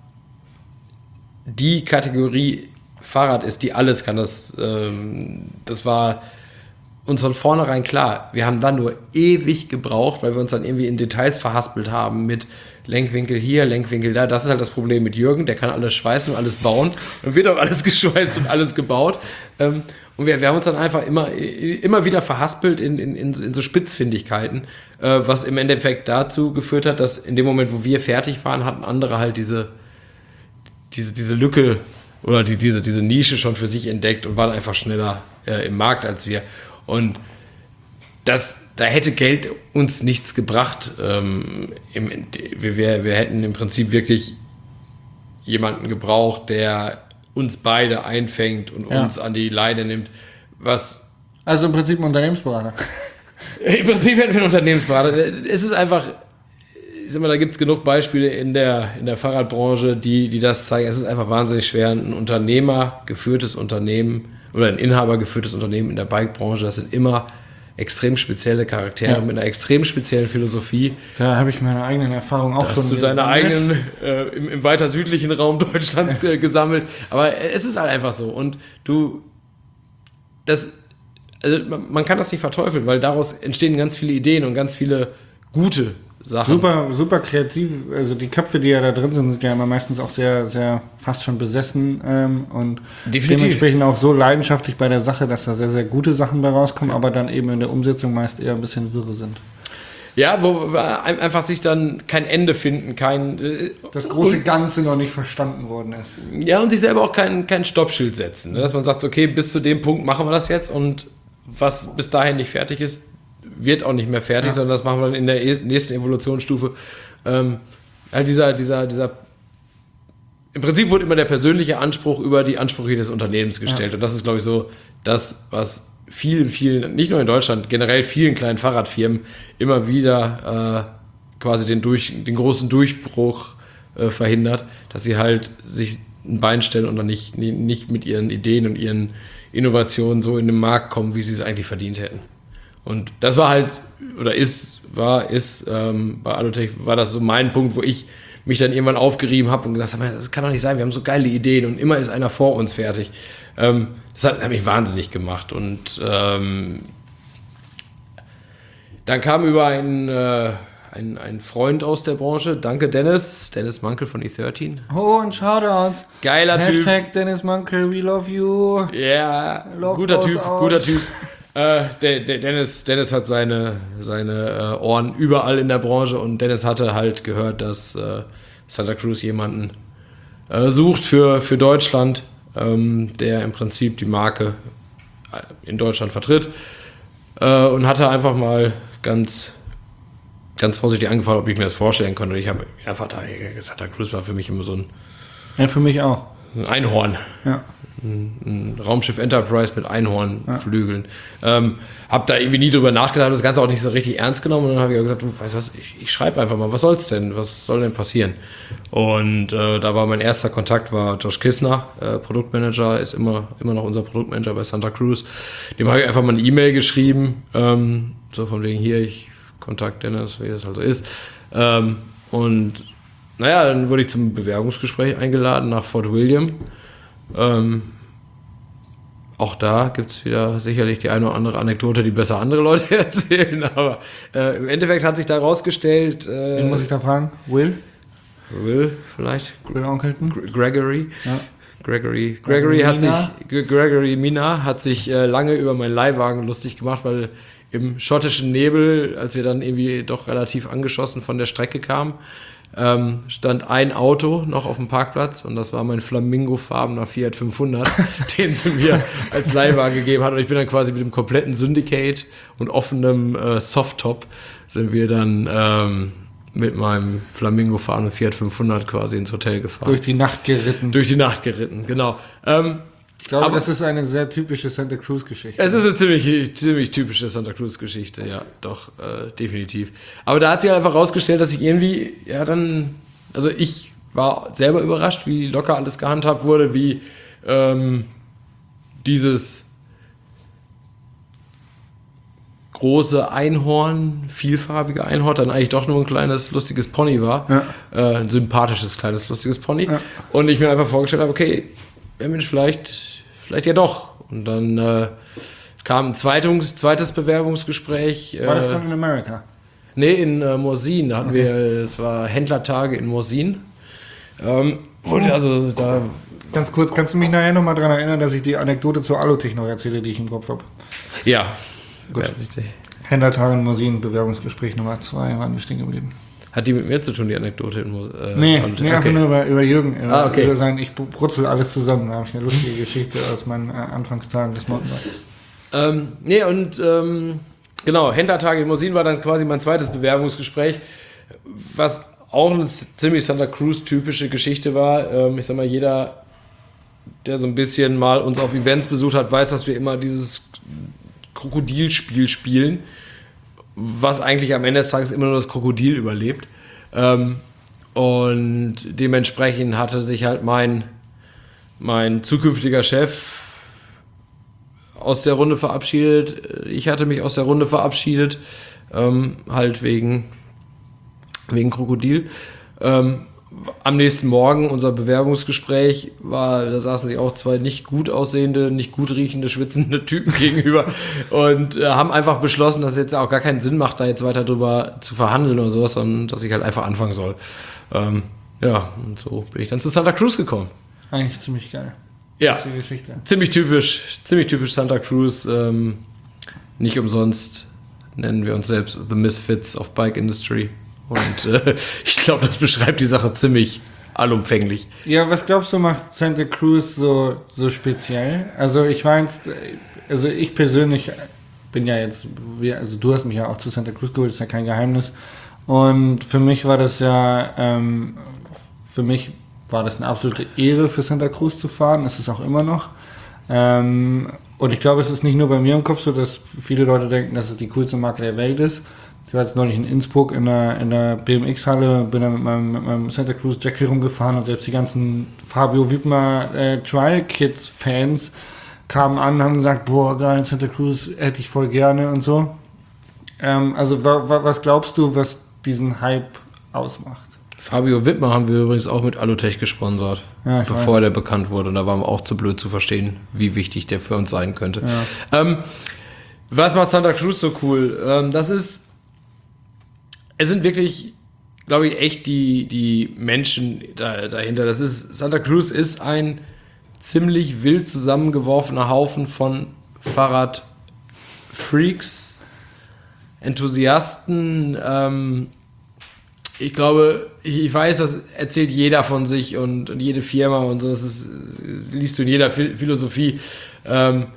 die Kategorie Fahrrad ist, die alles kann. Das, ähm, das war uns von vornherein klar. Wir haben dann nur ewig gebraucht, weil wir uns dann irgendwie in Details verhaspelt haben mit Lenkwinkel hier, Lenkwinkel da. Das ist halt das Problem mit Jürgen. Der kann alles schweißen und alles bauen. Und wird auch alles geschweißt und alles gebaut. Und wir, wir haben uns dann einfach immer, immer wieder verhaspelt in, in, in so Spitzfindigkeiten, was im Endeffekt dazu geführt hat, dass in dem Moment, wo wir fertig waren, hatten andere halt diese, diese, diese Lücke oder die, diese, diese Nische schon für sich entdeckt und waren einfach schneller äh, im Markt als wir. Und das, da hätte Geld uns nichts gebracht. Ähm, im, wir, wir hätten im Prinzip wirklich jemanden gebraucht, der uns beide einfängt und ja. uns an die Leine nimmt. Was also im Prinzip ein Unternehmensberater. Im Prinzip hätten wir einen Unternehmensberater. Es ist einfach, ich sag mal, da gibt es genug Beispiele in der, in der Fahrradbranche, die, die das zeigen. Es ist einfach wahnsinnig schwer, ein unternehmergeführtes Unternehmen oder ein inhabergeführtes Unternehmen in der Bikebranche, das sind immer extrem spezielle Charaktere ja. mit einer extrem speziellen Philosophie. Da habe ich meine eigenen Erfahrungen auch da schon hast du deine eigenen äh, im, im weiter südlichen Raum Deutschlands ja. gesammelt. Aber es ist halt einfach so. Und du, das, also man, man kann das nicht verteufeln, weil daraus entstehen ganz viele Ideen und ganz viele gute Sachen. Super, super kreativ. Also die Köpfe, die ja da drin sind, sind ja immer meistens auch sehr, sehr fast schon besessen ähm, und Definitiv. dementsprechend auch so leidenschaftlich bei der Sache, dass da sehr, sehr gute Sachen bei rauskommen, aber dann eben in der Umsetzung meist eher ein bisschen wirre sind. Ja, wo einfach sich dann kein Ende finden, kein... Äh, das große Ganze noch nicht verstanden worden ist. Ja, und sich selber auch kein, kein Stoppschild setzen. Ne? Dass man sagt, okay, bis zu dem Punkt machen wir das jetzt und was bis dahin nicht fertig ist, wird auch nicht mehr fertig, ja. sondern das machen wir dann in der nächsten Evolutionsstufe. Ähm, halt dieser, dieser, dieser, im Prinzip wurde immer der persönliche Anspruch über die Ansprüche des Unternehmens gestellt. Ja. Und das ist, glaube ich, so das, was vielen, vielen, nicht nur in Deutschland, generell vielen kleinen Fahrradfirmen immer wieder äh, quasi den, durch, den großen Durchbruch äh, verhindert, dass sie halt sich ein Bein stellen und dann nicht, nicht mit ihren Ideen und ihren Innovationen so in den Markt kommen, wie sie es eigentlich verdient hätten. Und das war halt, oder ist, war, ist, ähm, bei Alutech war das so mein Punkt, wo ich mich dann irgendwann aufgerieben habe und gesagt habe, das kann doch nicht sein, wir haben so geile Ideen und immer ist einer vor uns fertig. Ähm, das hat, hat mich wahnsinnig gemacht. Und ähm, dann kam über einen, äh, ein, ein Freund aus der Branche. Danke, Dennis. Dennis Mankel von E dreizehn. Oh, ein Shoutout. Geiler Typ. Hashtag Dennis Mankel, we love you. Ja, Love guter goes Typ, out. guter Typ. Äh, der, der Dennis, Dennis hat seine, seine äh, Ohren überall in der Branche und Dennis hatte halt gehört, dass äh, Santa Cruz jemanden äh, sucht für, für Deutschland, ähm, der im Prinzip die Marke in Deutschland vertritt äh, und hatte einfach mal ganz, ganz vorsichtig angefragt, ob ich mir das vorstellen könnte. Und ich habe einfach da, Santa Cruz war für mich immer so ein, Ja, für mich auch. ein Einhorn. Ja. Ein Raumschiff Enterprise mit Einhornflügeln. Ja. Ähm, hab da irgendwie nie drüber nachgedacht, das Ganze auch nicht so richtig ernst genommen. Und dann habe ich auch gesagt, du weißt was, ich, ich schreibe einfach mal, was soll's denn, was soll denn passieren? Und äh, da war mein erster Kontakt, war Josh Kissner, äh, Produktmanager, ist immer, immer noch unser Produktmanager bei Santa Cruz. Dem habe ich einfach mal eine E-Mail geschrieben, ähm, so von wegen hier, ich kontakt Dennis, wie das also ist. Ähm, und naja, dann wurde ich zum Bewerbungsgespräch eingeladen nach Fort William. Ähm, auch da gibt es wieder sicherlich die eine oder andere Anekdote, die besser andere Leute erzählen, aber äh, im Endeffekt hat sich da rausgestellt... Äh, Wen muss ich da fragen? Will? Will vielleicht? Will Onkelton? G- Gregory. Ja. Gregory. Gregory Gregory hat Mina. sich, G- Gregory Mina hat sich äh, lange über meinen Leihwagen lustig gemacht, weil im schottischen Nebel, als wir dann irgendwie doch relativ angeschossen von der Strecke kamen, ähm, stand ein Auto noch auf dem Parkplatz und das war mein flamingofarbener Fiat fünfhundert, den sie mir als Leihwagen gegeben hat. Und ich bin dann quasi mit dem kompletten Syndicate und offenem äh, Softtop sind wir dann ähm, mit meinem flamingofarbenen Fiat fünfhundert quasi ins Hotel gefahren. Durch die Nacht geritten. Durch die Nacht geritten, genau. Ähm, ich glaube, aber- das ist eine sehr typische Santa Cruz-Geschichte. Es ist eine ziemlich, ziemlich typische Santa Cruz-Geschichte, ja, doch, äh, definitiv. Aber da hat sich halt einfach rausgestellt, dass ich irgendwie, ja, dann, also ich war selber überrascht, wie locker alles gehandhabt wurde, wie ähm, dieses große Einhorn, vielfarbige Einhorn, dann eigentlich doch nur ein kleines, lustiges Pony war. Ja. Äh, ein sympathisches, kleines, lustiges Pony. Ja. Und ich mir einfach vorgestellt habe, okay, ja Mensch, vielleicht, vielleicht ja doch. Und dann äh, kam ein zweites, zweites Bewerbungsgespräch. War das äh, dann in Amerika? Nee, in äh, Morsin. Da hatten Okay. wir, es war Händlertage in Morsin. Ähm, wurde also da. Ganz kurz, kannst du mich nachher nochmal daran erinnern, dass ich die Anekdote zur Alutech noch erzähle, die ich im Kopf habe? Ja. Gut. Ja, richtig. Händlertage in Morsin, Bewerbungsgespräch Nummer zwei, waren wir stehen geblieben. Hat die mit mir zu tun, die Anekdote in Mos äh, Nee, Alutech? nee einfach Okay. nur über, über Jürgen. Über, Ah, okay. über sein, ich brutzel alles zusammen. Da habe ich eine lustige Geschichte aus meinen äh, Anfangstagen des Mountainbikes. Ähm, nee, und ähm, genau, Händlertage in Morsin war dann quasi mein zweites Bewerbungsgespräch, was auch eine z- ziemlich Santa Cruz-typische Geschichte war. Ähm, ich sag mal, jeder, der so ein bisschen mal uns auf Events besucht hat, weiß, dass wir immer dieses Krokodilspiel spielen, was eigentlich am Ende des Tages immer nur das Krokodil überlebt. Ähm, und dementsprechend hatte sich halt mein, mein zukünftiger Chef aus der Runde verabschiedet. Ich hatte mich aus der Runde verabschiedet, ähm, halt wegen, wegen Krokodil. Ähm, am nächsten Morgen unser Bewerbungsgespräch war, da saßen sich auch zwei nicht gut aussehende, nicht gut riechende, schwitzende Typen gegenüber und äh, haben einfach beschlossen, dass es jetzt auch gar keinen Sinn macht, da jetzt weiter drüber zu verhandeln oder sowas, sondern dass ich halt einfach anfangen soll. Ähm, ja, und so bin ich dann zu Santa Cruz gekommen. Eigentlich ziemlich geil. Ja. Lustige Geschichte. Ziemlich typisch, ziemlich typisch Santa Cruz. Ähm, nicht umsonst nennen wir uns selbst The Misfits of Bike Industry. Und äh, ich glaube, das beschreibt die Sache ziemlich allumfänglich. Ja, was glaubst du, macht Santa Cruz so, so speziell? Also ich war jetzt, also ich persönlich bin ja jetzt, wir- also du hast mich ja auch zu Santa Cruz geholt, ist ja kein Geheimnis. Und für mich war das ja, ähm, für mich war das eine absolute Ehre, für Santa Cruz zu fahren. Das ist auch immer noch. Ähm, und ich glaube, es ist nicht nur bei mir im Kopf so, dass viele Leute denken, dass es die coolste Marke der Welt ist. Ich war jetzt neulich in Innsbruck in der, in der B M X-Halle, bin da mit meinem, mit meinem Santa Cruz Jackie rumgefahren und selbst die ganzen Fabio Wiedmer äh, Trial Kids Fans kamen an und haben gesagt, boah geil, Santa Cruz hätte ich voll gerne und so. Ähm, also wa, wa, was glaubst du, was diesen Hype ausmacht? Fabio Wittmer haben wir übrigens auch mit Alutech gesponsert, Ja, ich bevor weiß. der bekannt wurde. Und da waren wir auch zu blöd zu verstehen, wie wichtig der für uns sein könnte. Ja. Ähm, was macht Santa Cruz so cool? Ähm, das ist es sind wirklich, glaube ich, echt die, die Menschen da, dahinter. Das ist, Santa Cruz ist ein ziemlich wild zusammengeworfener Haufen von Fahrradfreaks, Enthusiasten. Ähm, ich glaube, ich weiß, das erzählt jeder von sich und, und jede Firma und so. Das, ist, das liest du in jeder Philosophie. Ähm,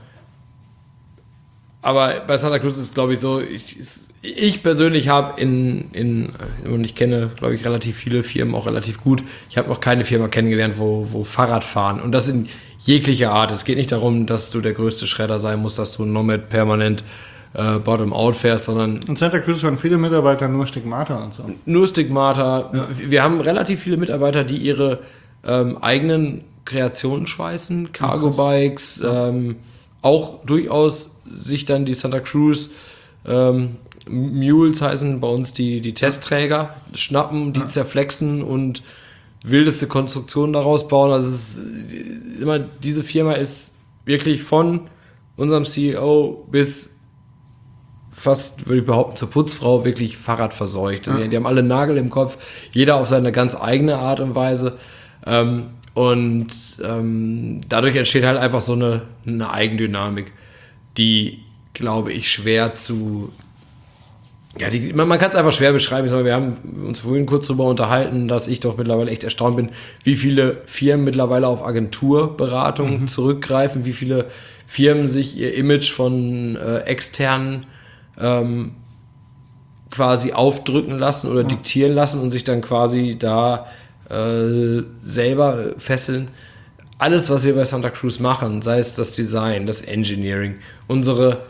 aber bei Santa Cruz ist es, glaube ich, so, ich, ich persönlich habe in, in, und ich kenne, glaube ich, relativ viele Firmen auch relativ gut. Ich habe noch keine Firma kennengelernt, wo, wo Fahrradfahren und das in jeglicher Art. Es geht nicht darum, dass du der größte Schredder sein musst, dass du Nomad permanent äh, Bottom-out fährst, sondern... In Santa Cruz waren viele Mitarbeiter nur Stigmata und so. Nur Stigmata. Ja. Wir haben relativ viele Mitarbeiter, die ihre ähm, eigenen Kreationen schweißen, Cargo-Bikes, ähm, auch durchaus sich dann die Santa Cruz ähm, Mules heißen bei uns die, die Testträger, schnappen, die ja. zerflexen und wildeste Konstruktionen daraus bauen. Also es ist immer, diese Firma ist wirklich von unserem C E O bis fast, würde ich behaupten, zur Putzfrau wirklich Fahrrad verseucht. Ja. Die, die haben alle Nagel im Kopf, jeder auf seine ganz eigene Art und Weise. Ähm, und ähm, dadurch entsteht halt einfach so eine, eine Eigendynamik, die, glaube ich, schwer zu... Ja, die, man, man kann es einfach schwer beschreiben. Ich sag mal, wir haben uns vorhin kurz darüber unterhalten, dass ich doch mittlerweile echt erstaunt bin, wie viele Firmen mittlerweile auf Agenturberatung mhm. zurückgreifen, wie viele Firmen sich ihr Image von äh, externen ähm, quasi aufdrücken lassen oder mhm. diktieren lassen und sich dann quasi da äh, selber fesseln. Alles, was wir bei Santa Cruz machen, sei es das Design, das Engineering, unsere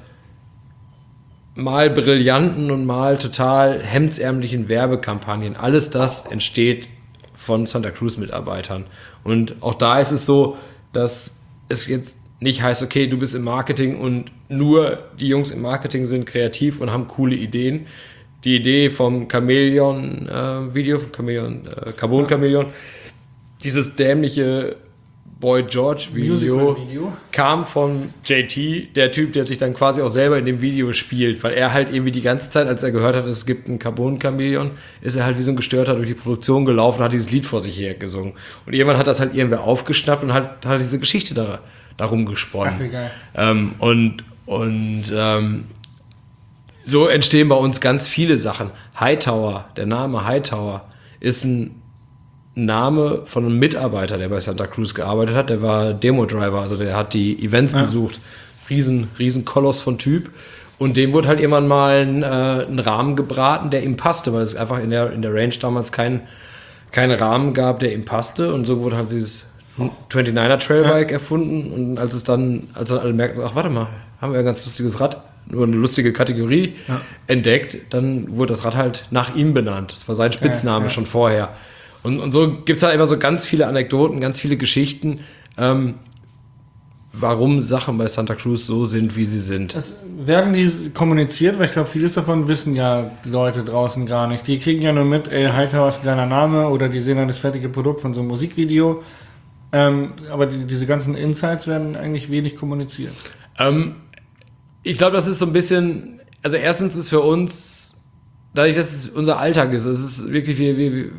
mal brillanten und mal total hemdsärmlichen Werbekampagnen, alles das entsteht von Santa Cruz-Mitarbeitern. Und auch da ist es so, dass es jetzt nicht heißt, okay, du bist im Marketing und nur die Jungs im Marketing sind kreativ und haben coole Ideen. Die Idee vom Chameleon-Video, äh, vom Chameleon, äh, Carbon-Chameleon, dieses dämliche Boy George Video, Video kam von J T, der Typ, der sich dann quasi auch selber in dem Video spielt, weil er halt irgendwie die ganze Zeit, als er gehört hat, es gibt ein Carbon-Chameleon, ist er halt wie so ein Gestörter durch die Produktion gelaufen und hat dieses Lied vor sich her gesungen. Und irgendwann hat das halt irgendwer aufgeschnappt und hat halt diese Geschichte da, darum gesponnen. Ach, wie geil. Ähm, und und ähm, so entstehen bei uns ganz viele Sachen. Hightower, der Name Hightower ist ein Name von einem Mitarbeiter, der bei Santa Cruz gearbeitet hat, der war Demo-Driver, also der hat die Events ja. besucht, riesen, riesen Koloss von Typ und dem wurde halt irgendwann mal ein, äh, ein Rahmen gebraten, der ihm passte, weil es einfach in der, in der Range damals keinen kein Rahmen gab, der ihm passte und so wurde halt dieses neunundzwanziger Trailbike ja. erfunden und als es dann, als dann alle merkten, ach warte mal, haben wir ein ganz lustiges Rad, nur eine lustige Kategorie ja. entdeckt, dann wurde das Rad halt nach ihm benannt, das war sein Spitzname ja, ja. schon vorher. Und, und so gibt es halt einfach so ganz viele Anekdoten, ganz viele Geschichten, ähm, warum Sachen bei Santa Cruz so sind, wie sie sind. Das werden die kommuniziert, weil ich glaube, vieles davon wissen ja die Leute draußen gar nicht. Die kriegen ja nur mit, ey, Hightower ist ein geiler Name oder die sehen dann das fertige Produkt von so einem Musikvideo. Ähm, aber die, diese ganzen Insights werden eigentlich wenig kommuniziert. Ähm, ich glaube, das ist so ein bisschen, also erstens ist für uns, dadurch, dass es unser Alltag ist, es ist wirklich, wir, wir,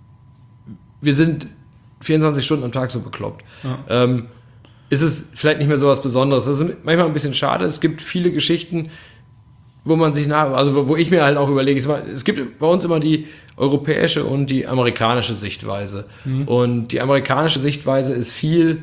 wir sind vierundzwanzig Stunden am Tag so bekloppt. Ja. Ähm, ist es vielleicht nicht mehr so was Besonderes. Das ist manchmal ein bisschen schade. Es gibt viele Geschichten, wo man sich nach, also wo ich mir halt auch überlege, es gibt bei uns immer die europäische und die amerikanische Sichtweise. Mhm. Und die amerikanische Sichtweise ist viel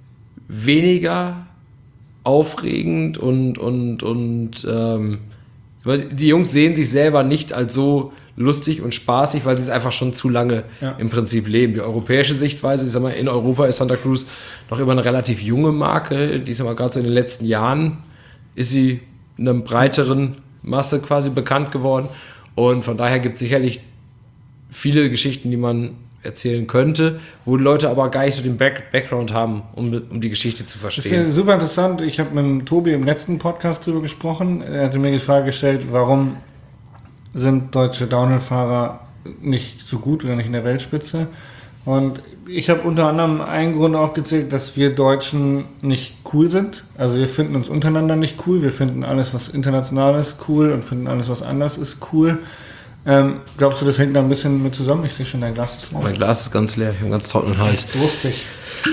weniger aufregend und, und, und ähm, die Jungs sehen sich selber nicht als so lustig und spaßig, weil sie es einfach schon zu lange ja. im Prinzip leben. Die europäische Sichtweise, ich sag mal, in Europa ist Santa Cruz noch immer eine relativ junge Marke. Die ist aber gerade so in den letzten Jahren ist sie in einer breiteren Masse quasi bekannt geworden. Und von daher gibt es sicherlich viele Geschichten, die man erzählen könnte, wo die Leute aber gar nicht so den Back- Background haben, um, um die Geschichte zu verstehen. Das ist ja super interessant. Ich habe mit dem Tobi im letzten Podcast darüber gesprochen. Er hatte mir die Frage gestellt, warum sind deutsche Downhill-Fahrer nicht so gut oder nicht in der Weltspitze. Und ich habe unter anderem einen Grund aufgezählt, dass wir Deutschen nicht cool sind. Also wir finden uns untereinander nicht cool. Wir finden alles, was international ist, cool und finden alles, was anders ist, cool. Ähm, glaubst du, das hängt da ein bisschen mit zusammen? Ich sehe schon, dein Glas ist leer. Mein Glas ist ganz leer, ich habe einen ganz trockenen Hals. Durstig.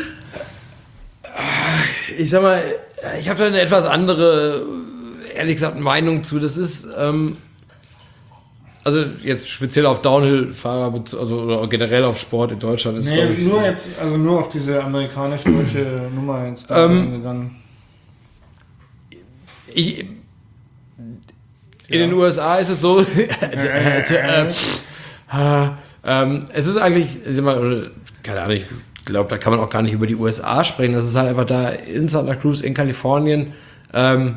Ich sag mal, ich habe da eine etwas andere, ehrlich gesagt, Meinung zu. Das ist, ähm, also jetzt speziell auf Downhill-Fahrer, also oder generell auf Sport in Deutschland ist, Nee, ich, nur jetzt, also nur auf diese amerikanisch-deutsche Nummer jetzt da Ähm, eingegangen. ich, in den U S A ist es so, äh, äh, äh, ähm, es ist eigentlich, ich sag mal, keine Ahnung, ich glaube, da kann man auch gar nicht über die U S A sprechen. Das ist halt einfach da in Santa Cruz, in Kalifornien. Ähm,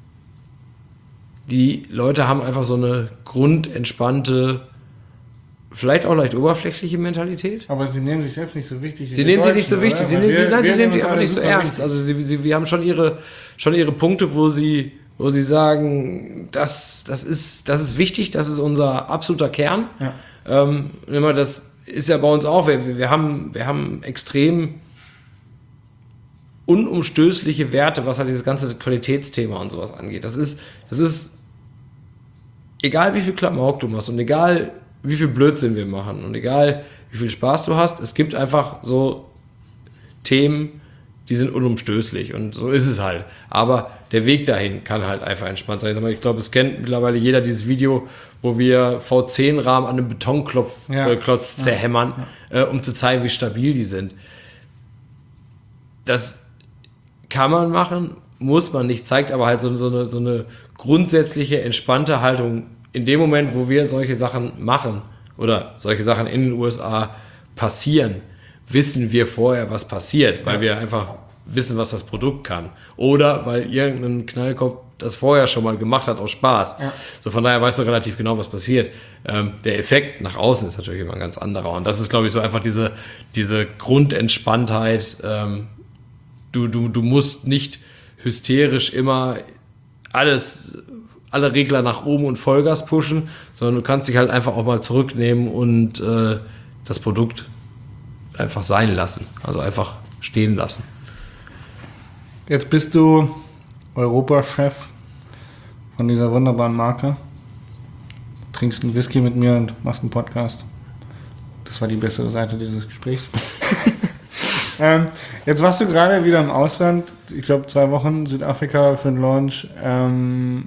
die Leute haben einfach so eine grundentspannte, vielleicht auch leicht oberflächliche Mentalität. Aber sie nehmen sich selbst nicht so wichtig. wie Sie die nehmen sie Deutschen, nicht so wichtig. oder? Sie Weil nehmen, sie, wir- nein, wir sie nehmen uns die einfach alle nicht so super ernst. wichtig. Also sie, sie, wir haben schon ihre, schon ihre Punkte, wo sie, wo sie sagen, das, das, ist, das ist wichtig, das ist unser absoluter Kern. Ja. Ähm, immer das ist ja bei uns auch. Wir, wir, haben, wir haben extrem unumstößliche Werte, was halt dieses ganze Qualitätsthema und sowas angeht. Das ist, das ist egal wie viel Klamauk du machst und egal wie viel Blödsinn wir machen und egal wie viel Spaß du hast, es gibt einfach so Themen, die sind unumstößlich und so ist es halt. Aber der Weg dahin kann halt einfach entspannt sein. Ich sag mal, ich glaube, es kennt mittlerweile jeder dieses Video, wo wir V zehn Rahmen an einem Betonklotz Ja. äh, Klotz zerhämmern, Äh, um zu zeigen, wie stabil die sind. Das kann man machen, muss man nicht, zeigt aber halt so, so, eine, so eine grundsätzliche, entspannte Haltung in dem Moment, wo wir solche Sachen machen oder solche Sachen in den U S A passieren, wissen wir vorher, was passiert, weil wir einfach wissen, was das Produkt kann. Oder weil irgendein Knallkopf das vorher schon mal gemacht hat aus Spaß. Ja. So von daher weißt du relativ genau, was passiert. Ähm, der Effekt nach außen ist natürlich immer ein ganz anderer. Und das ist, glaube ich, so einfach diese, diese Grundentspanntheit. Ähm, du, du, du musst nicht hysterisch immer alles, alle Regler nach oben und Vollgas pushen, sondern du kannst dich halt einfach auch mal zurücknehmen und äh, das Produkt einfach sein lassen. Also einfach stehen lassen. Jetzt bist du Europachef von dieser wunderbaren Marke. Trinkst einen Whisky mit mir und machst einen Podcast. Das war die bessere Seite dieses Gesprächs. ähm, jetzt warst du gerade wieder im Ausland. Ich glaube, zwei Wochen Südafrika für den Launch. Ähm,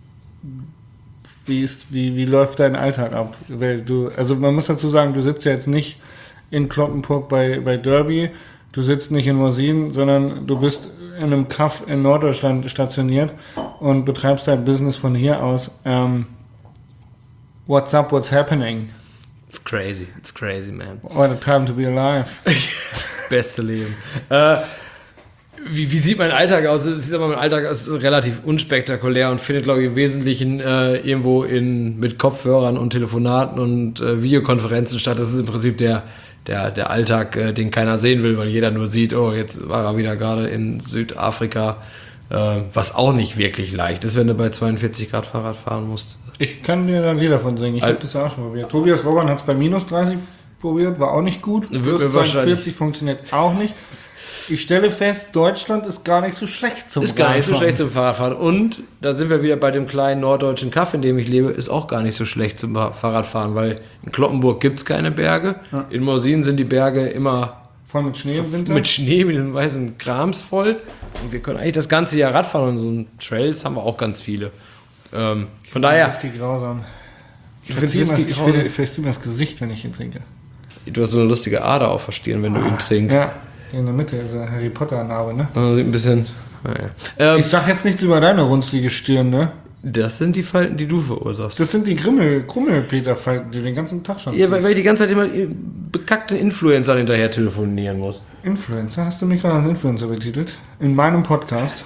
wie, ist, wie, wie läuft dein Alltag ab? Weil du, also man muss dazu sagen, du sitzt ja jetzt nicht in Cloppenburg bei, bei Derby. Du sitzt nicht in Mosin, sondern du bist in einem Kaff in Norddeutschland stationiert und betreibst dein Business von hier aus. Ähm, what's up, what's happening? It's crazy, it's crazy, man. What a time to be alive. Beste Leben. Äh, wie, wie sieht mein Alltag aus? Ich sag mal, mein Alltag ist relativ unspektakulär und findet, glaube ich, im Wesentlichen äh, irgendwo in, mit Kopfhörern und Telefonaten und äh, Videokonferenzen statt. Das ist im Prinzip der, der, der Alltag, äh, den keiner sehen will, weil jeder nur sieht, oh, jetzt war er wieder gerade in Südafrika, äh, was auch nicht wirklich leicht ist, wenn du bei zweiundvierzig Grad Fahrrad fahren musst. Ich kann dir da ein Lied davon singen. Ich Al- habe das ja auch schon probiert. Tobias Wogan hat es bei minus dreißig probiert, war auch nicht gut. Wir- Plus wir wahrscheinlich. zweiundvierzig funktioniert auch nicht. Ich stelle fest, Deutschland ist gar nicht so schlecht zum Ist gar nicht so Radfahren. schlecht zum Fahrradfahren. Und da sind wir wieder bei dem kleinen norddeutschen Kaff, in dem ich lebe, ist auch gar nicht so schlecht zum Ba- Fahrradfahren, weil in Cloppenburg gibt es keine Berge. Ja. In Mosin sind die Berge immer Voll mit Schnee im Winter. mit Schnee, mit dem weißen Krams voll. Und wir können eigentlich das ganze Jahr Radfahren und so einen Trails haben wir auch ganz viele. Ähm, von daher, Whisky grausam. Ich findest verzieh mir das- Whisky ich grausam? ver- verzieh mir das Gesicht, wenn ich ihn trinke. du hast so eine lustige Ader auf der Stirn, wenn du ihn trinkst. Ja, in der Mitte, also Harry Potter-Narbe, ne? Also sieht ein bisschen. Naja. Ähm, Ich sag jetzt nichts über deine runzlige Stirn, ne? das sind die Falten, die du verursachst. Das sind die Grimmel, Krummel-Peter-Falten, die du den ganzen Tag schon Ja, weil, ziehst. weil ich die ganze Zeit immer bekackten Influencern hinterher telefonieren muss. Influencer? Hast du mich gerade als Influencer betitelt? In meinem Podcast?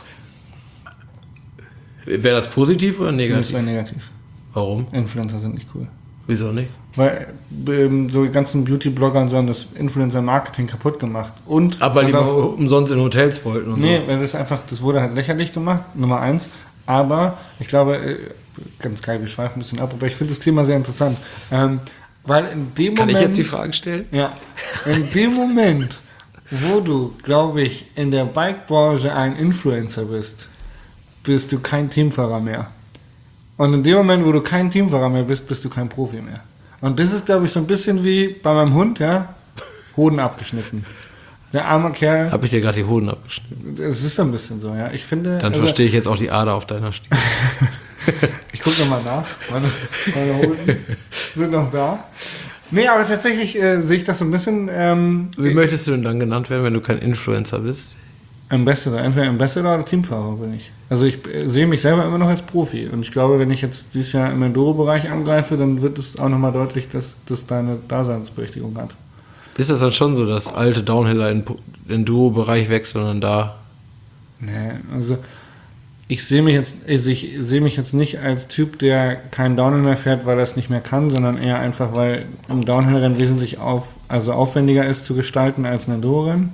Wäre das positiv oder Das negativ? wäre negativ. Warum? Influencer sind nicht cool. Wieso nicht? Weil ähm, so die ganzen Beauty-Blogger und so haben das Influencer-Marketing kaputt gemacht. Und Aber weil die pass mal auf, umsonst in Hotels wollten und nee, weil das einfach, das wurde halt lächerlich gemacht, Nummer eins. Aber ich glaube, äh, ganz geil, wir schweifen ein bisschen ab, aber ich finde das Thema sehr interessant. Ähm, weil in dem so. Kann Moment. ich jetzt die Frage stellen? Ja, in dem Moment, wo du, glaube ich, in der Bike-Branche ein Influencer bist, bist du kein Teamfahrer mehr. Und in dem Moment, wo du kein Teamfahrer mehr bist, bist du kein Profi mehr. Und das ist, glaube ich, so ein bisschen wie bei meinem Hund, ja, Hoden abgeschnitten. Der arme Kerl. Habe ich dir gerade die Hoden abgeschnitten? Es ist so ein bisschen so, ja. Ich finde. Dann also, verstehe ich jetzt auch die Ader auf deiner Stirn. Ich gucke nochmal nach. Meine, meine Hoden sind noch da. Nee, aber tatsächlich äh, sehe ich das so ein bisschen. Ähm, Wie ich, möchtest du denn dann genannt werden, wenn du kein Influencer bist? Ambassador. Entweder Ambassador oder Teamfahrer bin ich. Also ich äh, sehe mich selber immer noch als Profi. Und ich glaube, wenn ich jetzt dieses Jahr im Enduro-Bereich angreife, dann wird es auch nochmal deutlich, dass das deine Daseinsberechtigung hat. Ist das dann schon so, dass alte Downhiller in den Enduro-Bereich wechseln und dann da? Nee, also ich sehe mich jetzt, also ich sehe mich jetzt nicht als Typ, der keinen Downhill mehr fährt, weil er es nicht mehr kann, sondern eher einfach, weil ein Downhill-Rennen wesentlich auf, also aufwendiger ist zu gestalten als ein Enduro-Rennen.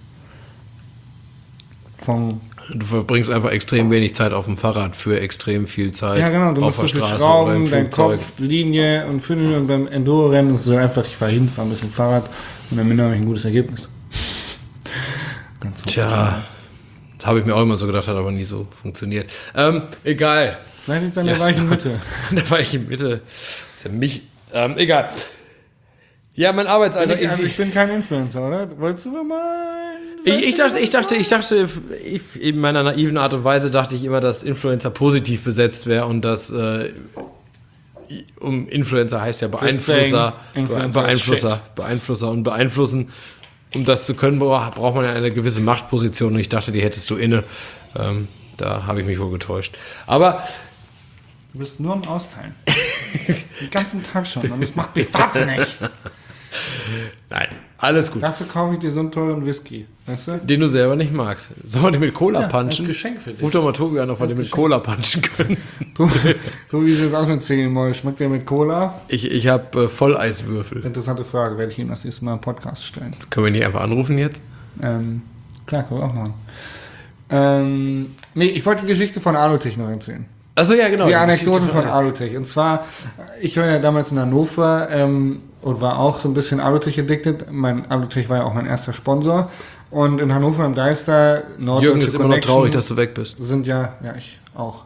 Vom Du verbringst einfach extrem wenig Zeit auf dem Fahrrad für extrem viel Zeit. Ja, genau, du auf musst so der viel Straße schrauben, oder dein im Kopf, Linie und Fünf. Und beim Enduro-Rennen ist es so einfach, ich fahre hin, fahre ein bisschen Fahrrad und am Ende habe ich ein gutes Ergebnis. Ganz so. Tja, das habe ich mir auch immer so gedacht, hat aber nie so funktioniert. Ähm, egal. Vielleicht liegt es an der weichen Mitte. An der weichen Mitte. Das ist ja mich. Ähm, egal. Ja, mein Arbeitsalltag. Ich, also ich bin kein Influencer, oder? Wolltest du mal... Ich, ich dachte, ich dachte, ich dachte, ich, in meiner naiven Art und Weise dachte ich immer, dass Influencer positiv besetzt wäre und dass äh, um Influencer heißt ja Beeinflusser, Influencer Beeinflusser, Beeinflusser und beeinflussen. Um das zu können, braucht man ja eine gewisse Machtposition und ich dachte, die hättest du inne. Ähm, da habe ich mich wohl getäuscht. Aber du bist nur am Austeilen. Den ganzen Tag schon. Und das macht mich wahnsinnig. Nein, alles gut. Dafür kaufe ich dir so einen teuren Whisky. Weißt du? Den du selber nicht magst. Sollen wir den mit Cola Ja, punchen? als Geschenk für dich. Ruf doch mal Tobi an, ob wir den mit Geschenk. Cola punchen können. Du, du wie sieht es aus mit Single Schmeckt der mit Cola? Ich, ich habe äh, Volleiswürfel. Interessante Frage, werde ich ihm das nächste Mal im Podcast stellen. Können wir nicht einfach anrufen jetzt? Ähm, klar, können wir auch machen. Ähm, nee, ich wollte die Geschichte von Alutech noch erzählen. Achso, ja, genau. Die Anekdote von Alutech. Und zwar, ich war ja damals in Hannover ähm, und war auch so ein bisschen Alutech addicted. Mein Alutech war ja auch mein erster Sponsor. Und in Hannover im Deister, Norddeutsche Jürgen ist immer noch Connection traurig, dass du weg bist. Sind ja, ja, ich auch.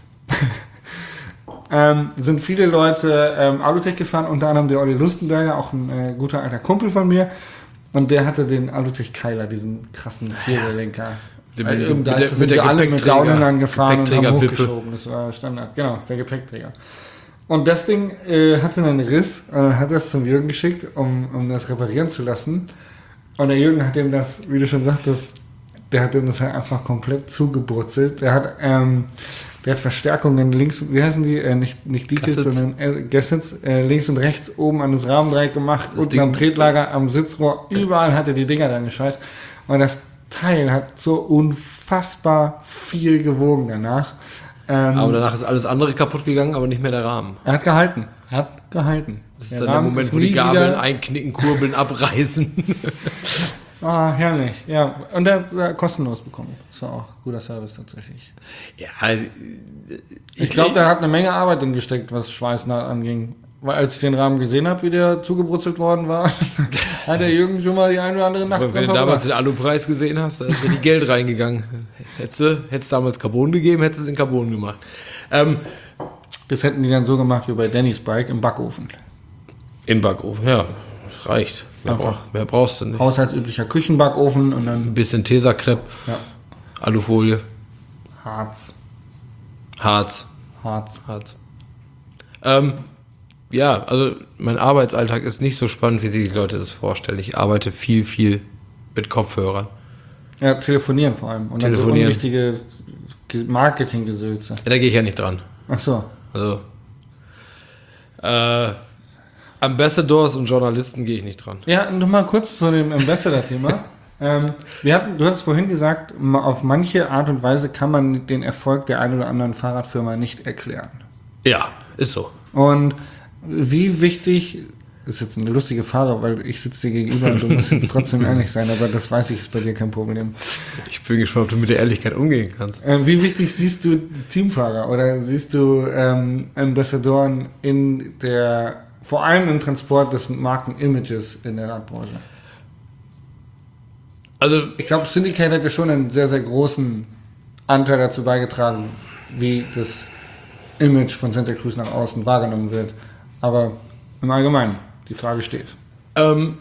ähm, sind viele Leute ähm, Alutech gefahren, unter anderem der Olli Lustenberger, auch ein äh, guter alter Kumpel von mir. Und der hatte den Alutech Keiler, diesen krassen Viererlenker. Mit, Äh, mit, Im Deister mit, sind mit wir der alle mit Downhillern gefahren und haben Gepäckträgerwippe. hochgeschoben. Das war Standard. Genau, der Gepäckträger. Und das Ding äh, hatte einen Riss und dann hat er es zum Jürgen geschickt, um, um das reparieren zu lassen. Und der Jürgen hat ihm das, wie du schon sagtest, der hat ihm das halt einfach komplett zugebrutzelt. Der hat, ähm, der hat Verstärkungen links, wie heißen die? Äh, nicht nicht Details, Gassets. sondern äh, Gassets, äh, links und rechts oben an das Rahmendreieck gemacht, Das unten Ding- am Tretlager, am Sitzrohr, überall hat er die Dinger dann gescheißt. Und das Teil hat so unfassbar viel gewogen danach. Ähm, Aber danach ist alles andere kaputt gegangen, aber nicht mehr der Rahmen. er hat gehalten. Er hat gehalten. Das ist dann der Moment, wo die Gabeln einknicken, kurbeln, abreißen. Ah, herrlich. Ja, und er hat er kostenlos bekommen. Das war auch guter Service tatsächlich. Ja, Ich glaube, der hat eine Menge Arbeit drin gesteckt, was Schweißnaht anging. Weil als ich den Rahmen gesehen habe, wie der zugebrutzelt worden war, hat der Jürgen schon mal die eine oder andere Nacht wenn dran du damals den verbracht. Alupreis gesehen hast, da ist ja die Geld reingegangen. Hättest du hättest damals Carbon gegeben, hättest du es in Carbon gemacht. Ähm, Das hätten die dann so gemacht wie bei Dannys Bike im Backofen. in Backofen, ja, reicht. Mehr, Einfach. brauch, mehr brauchst du nicht. Haushaltsüblicher Küchenbackofen und dann Ein bisschen Tesakrepp, ja, Alufolie, Harz. Harz. Harz. Harz. Ähm, ja, also mein Arbeitsalltag ist nicht so spannend, wie sich die Leute das vorstellen. Ich arbeite viel, viel mit Kopfhörern. Ja, telefonieren vor allem. Und Telefonieren. dann so unwichtige Marketinggesülze. Ja, da gehe ich ja nicht dran. Ach so. Also äh, Ambassadors und Journalisten gehe ich nicht dran. Ja, nochmal kurz zu dem Ambassador-Thema. ähm, wir hatten, du hattest vorhin gesagt, ma- auf manche Art und Weise kann man den Erfolg der einen oder anderen Fahrradfirma nicht erklären. Ja, ist so. Und wie wichtig, das ist jetzt eine lustige Frage, weil ich sitze dir gegenüber und du musst jetzt trotzdem ehrlich sein, aber das weiß ich, ist bei dir kein Problem. Ich bin gespannt, ob du mit der Ehrlichkeit umgehen kannst. Ähm, wie wichtig siehst du Teamfahrer oder siehst du ähm, Ambassadoren in der, vor allem im Transport des Markenimages in der Radbranche? Also, Ich glaube, Syndicate hat ja schon einen sehr, sehr großen Anteil dazu beigetragen, wie das Image von Santa Cruz nach außen wahrgenommen wird. Aber im Allgemeinen, die Frage steht. Ähm,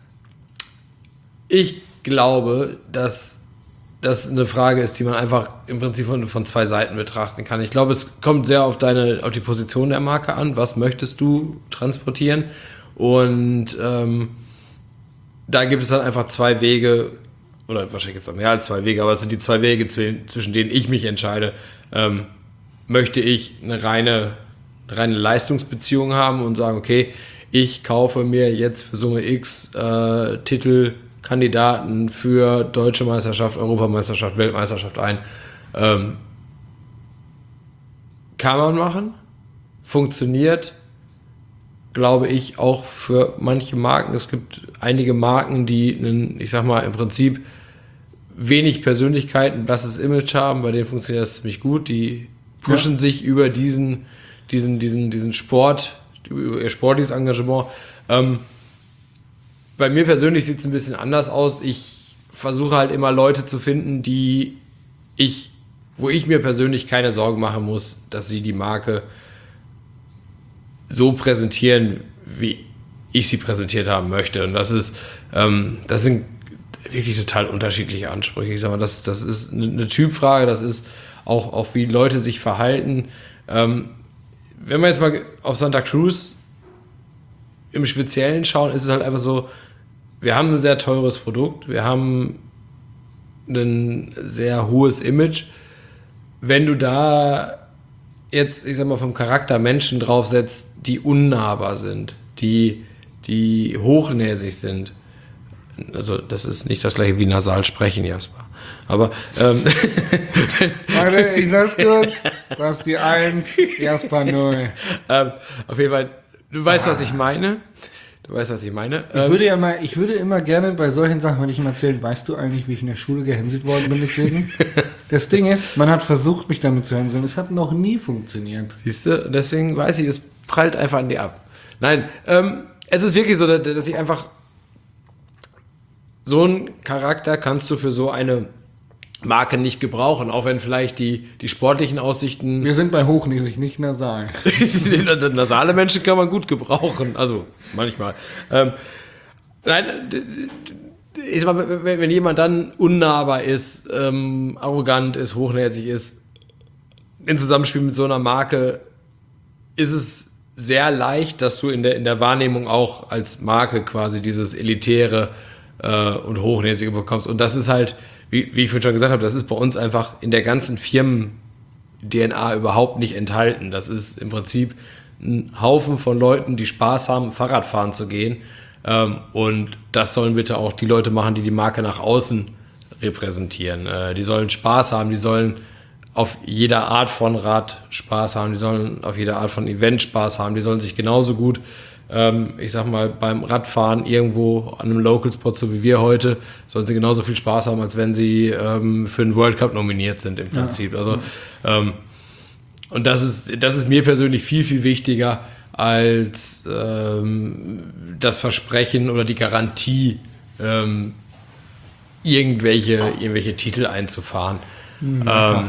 ich glaube, dass das eine Frage ist, die man einfach im Prinzip von, von zwei Seiten betrachten kann. Ich glaube, es kommt sehr auf deine, auf die Position der Marke an. Was möchtest du transportieren? Und ähm, da gibt es dann einfach zwei Wege, oder wahrscheinlich gibt es auch mehr als zwei Wege, aber es sind die zwei Wege, zwischen denen ich mich entscheide. Ähm, möchte ich eine reine, eine reine Leistungsbeziehung haben und sagen, okay, ich kaufe mir jetzt für Summe X äh, Titel, Kandidaten für Deutsche Meisterschaft, Europameisterschaft, Weltmeisterschaft ein. Ähm, kann man machen, funktioniert, glaube ich, auch für manche Marken. Es gibt einige Marken, die einen, ich sag mal, im Prinzip wenig Persönlichkeit, ein blasses Image haben, bei denen funktioniert das ziemlich gut. Die pushen ja. sich über diesen, diesen, diesen, diesen Sport, über ihr sportliches Engagement. Ähm, bei mir persönlich sieht es ein bisschen anders aus. Ich versuche halt immer Leute zu finden, die ich, wo ich mir persönlich keine Sorgen machen muss, dass sie die Marke so präsentieren, wie ich sie präsentiert haben möchte. Und das ist, ähm, das sind wirklich total unterschiedliche Ansprüche. Ich sag mal, das, das ist eine Typfrage, das ist auch, auch wie Leute sich verhalten. Ähm, wenn wir jetzt mal auf Santa Cruz im Speziellen schauen, ist es halt einfach so, wir haben ein sehr teures Produkt, wir haben ein sehr hohes Image. Wenn du da jetzt, ich sag mal, vom Charakter Menschen draufsetzt, die unnahbar sind, die, die hochnäsig sind, also das ist nicht das gleiche wie nasal sprechen, Jasper. Aber ähm, Warte, ich sag's kurz, du hast die eins, Jasper null. ähm, auf jeden Fall, du weißt, ah. was ich meine. Du weißt, was ich meine. Ich ähm, würde ja mal, ich würde immer gerne bei solchen Sachen, wenn ich mal erzähle, weißt du eigentlich, wie ich in der Schule gehänselt worden bin deswegen? Das Ding ist, man hat versucht, mich damit zu hänseln. Es hat noch nie funktioniert. Siehst du? Deswegen weiß ich, es prallt einfach an dir ab. Nein, ähm, es ist wirklich so, dass ich einfach so einen Charakter kannst du für so eine Marke nicht gebrauchen, auch wenn vielleicht die, die sportlichen Aussichten... Wir sind bei hochnäsig, nicht nasal. Nasale Menschen kann man gut gebrauchen, also manchmal. Ähm, nein, ich sag mal, wenn, wenn jemand dann unnahbar ist, ähm, arrogant ist, hochnäsig ist, im Zusammenspiel mit so einer Marke, ist es sehr leicht, dass du in der, in der Wahrnehmung auch als Marke quasi dieses Elitäre äh, und Hochnäsige bekommst. Und das ist halt... Wie, wie ich vorhin schon gesagt habe, das ist bei uns einfach in der ganzen Firmen-D N A überhaupt nicht enthalten. Das ist im Prinzip ein Haufen von Leuten, die Spaß haben, Fahrradfahren zu gehen. Ähm, und das sollen bitte auch die Leute machen, die die Marke nach außen repräsentieren. Äh, die sollen Spaß haben, die sollen auf jeder Art von Rad Spaß haben, die sollen auf jeder Art von Event Spaß haben, die sollen sich genauso gut ich sag mal, beim Radfahren irgendwo an einem Local-Spot, so wie wir heute, sollen sie genauso viel Spaß haben, als wenn sie ähm, für den World Cup nominiert sind im Prinzip. Ja. Also, ähm, und das ist, das ist mir persönlich viel, viel wichtiger als ähm, das Versprechen oder die Garantie, ähm, irgendwelche, irgendwelche Titel einzufahren. Mhm, ähm,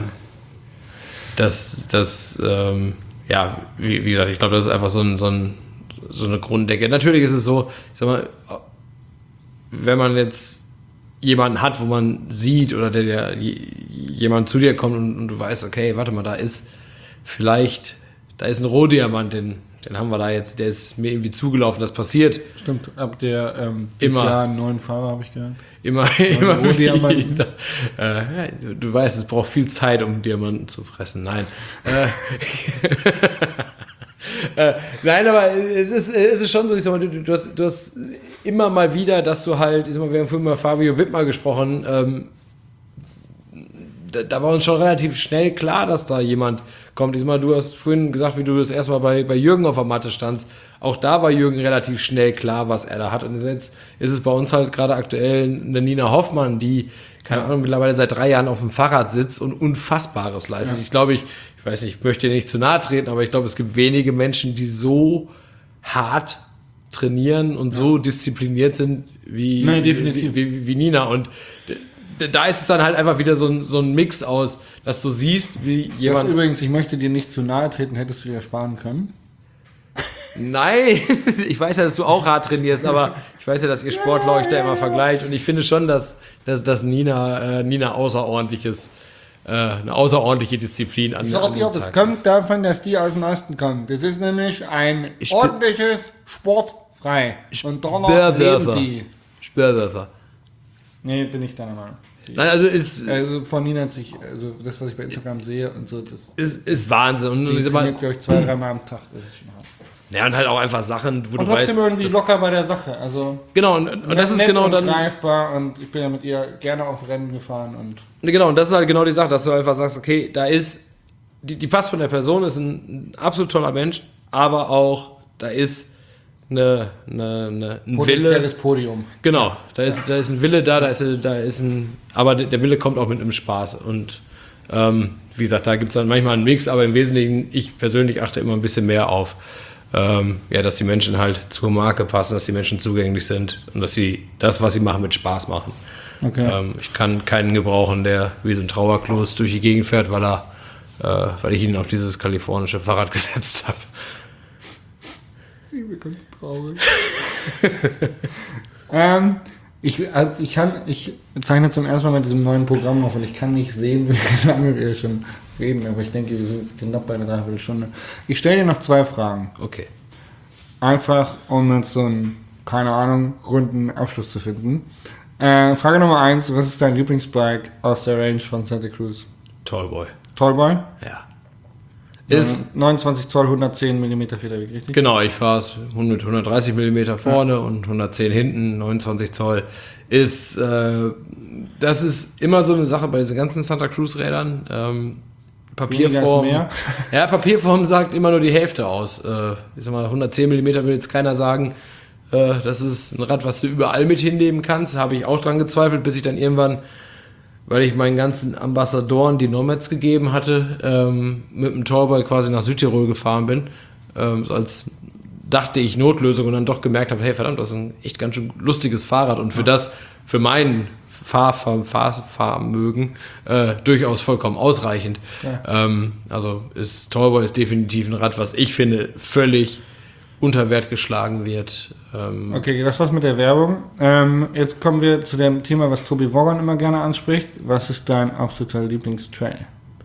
das, das ähm, ja, wie, wie gesagt, ich glaube, das ist einfach so ein, so ein so eine Grunddecke. Natürlich ist es so, ich sag mal, wenn man jetzt jemanden hat, wo man sieht oder der, der jemand zu dir kommt und, und du weißt, okay, warte mal, da ist vielleicht, da ist ein Rohdiamant, den, den haben wir da jetzt, der ist mir irgendwie zugelaufen, das passiert. Stimmt, ab der ähm, immer Jahr einen neuen Fahrer habe ich gehört. Immer, immer Rohdiamanten. Äh, du, du weißt, es braucht viel Zeit, um Diamanten zu fressen. Nein. äh, Äh, nein, aber es ist, es ist schon so, ich sag mal, du, du, hast, du hast immer mal wieder, dass du halt, ich sag mal, wir haben vorhin mal Fabio Wittmer gesprochen, ähm, da, da war uns schon relativ schnell klar, dass da jemand kommt. Ich sag mal, du hast vorhin gesagt, wie du das erstmal bei, bei Jürgen auf der Matte standst. Auch da war Jürgen relativ schnell klar, was er da hat. Und jetzt ist es bei uns halt gerade aktuell eine Nina Hoffmann, die, keine Ahnung, mittlerweile seit drei Jahren auf dem Fahrrad sitzt und Unfassbares leistet. Ja. Ich glaube, ich, ich weiß nicht, ich möchte dir nicht zu nahe treten, aber ich glaube, es gibt wenige Menschen, die so hart trainieren und ja. so diszipliniert sind wie, Nein, definitiv. wie, wie, wie Nina. Und da ist es dann halt einfach wieder so ein, so ein Mix aus, dass du siehst, wie Das jemand... übrigens, ich möchte dir nicht zu nahe treten, hättest du dir sparen können. Nein, ich weiß ja, dass du auch hart trainierst, aber ich weiß ja, dass ihr Sportler euch da immer vergleicht und ich finde schon, dass, dass, dass Nina, äh, Nina außerordentliches, äh, eine außerordentliche Disziplin an Ich sag dir, das kommt davon, dass die aus dem Osten kommen. Das ist nämlich ein Ich ordentliches Sportfrei. Und danach leben Speerwerfer. die. Speerwerfer. Nee, bin ich deiner Meinung. Die- Nein, also ist, Also von Nina hat sich, also das, was ich bei Instagram sehe und so, das ist, ist Wahnsinn. Und, die und, trainiert, glaube ich, zwei, dreimal am Tag. Das ist schon hart. ja, und halt auch einfach Sachen, wo Und du weißt... trotzdem irgendwie das, locker bei der Sache. Also genau, und, und das ist nett genau und dann... greifbar und ich bin ja mit ihr gerne auf Rennen gefahren und Genau, und das ist halt genau die Sache, dass du einfach sagst, okay, da ist... Die, die passt von der Person, ist ein, ein absolut toller Mensch, aber auch, da ist eine, eine, eine, ein Wille... potenzielles Podium. Genau, da ist, da ist ein Wille da, da ist, da ist ein, aber der Wille kommt auch mit einem Spaß und ähm, wie gesagt, da gibt es dann manchmal einen Mix, aber im Wesentlichen, ich persönlich achte immer ein bisschen mehr auf, ähm, ja, dass die Menschen halt zur Marke passen, dass die Menschen zugänglich sind und dass sie das, was sie machen, mit Spaß machen. Okay. Ähm, ich kann keinen gebrauchen, der wie so ein Trauerklos durch die Gegend fährt, weil er, äh, weil ich ihn auf dieses kalifornische Fahrrad gesetzt habe. Ich bin ganz traurig. ähm, ich, also ich, kann, ich zeichne zum ersten Mal mit diesem neuen Programm auf und ich kann nicht sehen, wie lange wir schon reden, aber ich denke, wir sind jetzt knapp bei einer Dreiviertelstunde. Ich stelle dir noch zwei Fragen. Okay. Einfach, um jetzt so einen, keine Ahnung, runden Abschluss zu finden. Äh, Frage Nummer eins, was ist dein Lieblingsbike aus der Range von Santa Cruz? Tallboy. Tallboy? Ja. Ist, neunundzwanzig Zoll, hundertzehn Millimeter Federweg, richtig? Genau, ich fahre es mit hundertdreißig Millimeter vorne ja. und hundertzehn hinten, neunundzwanzig Zoll. Ist, äh, das ist immer so eine Sache bei diesen ganzen Santa Cruz Rädern. Ähm, Papierform. Mehr. Ja, Papierform sagt immer nur die Hälfte aus. Äh, ich sag mal, hundertzehn Millimeter will jetzt keiner sagen, äh, das ist ein Rad, was du überall mit hinnehmen kannst. Habe ich auch dran gezweifelt, bis ich dann irgendwann, weil ich meinen ganzen Ambassadoren die Nomads gegeben hatte, ähm, mit dem Tallboy quasi nach Südtirol gefahren bin. Ähm, so als dachte ich Notlösung und dann doch gemerkt habe, hey verdammt, das ist ein echt ganz schön lustiges Fahrrad und für das, für meinen Fahrvermögen Fahr, Fahr, äh, durchaus vollkommen ausreichend. Ja. Ähm, also ist Tallboy ist definitiv ein Rad, was ich finde völlig unter Wert geschlagen wird. Ähm okay, das war's mit der Werbung. Ähm, jetzt kommen wir zu dem Thema, was Tobi Wogon immer gerne anspricht. Was ist dein absoluter Lieblingstrail?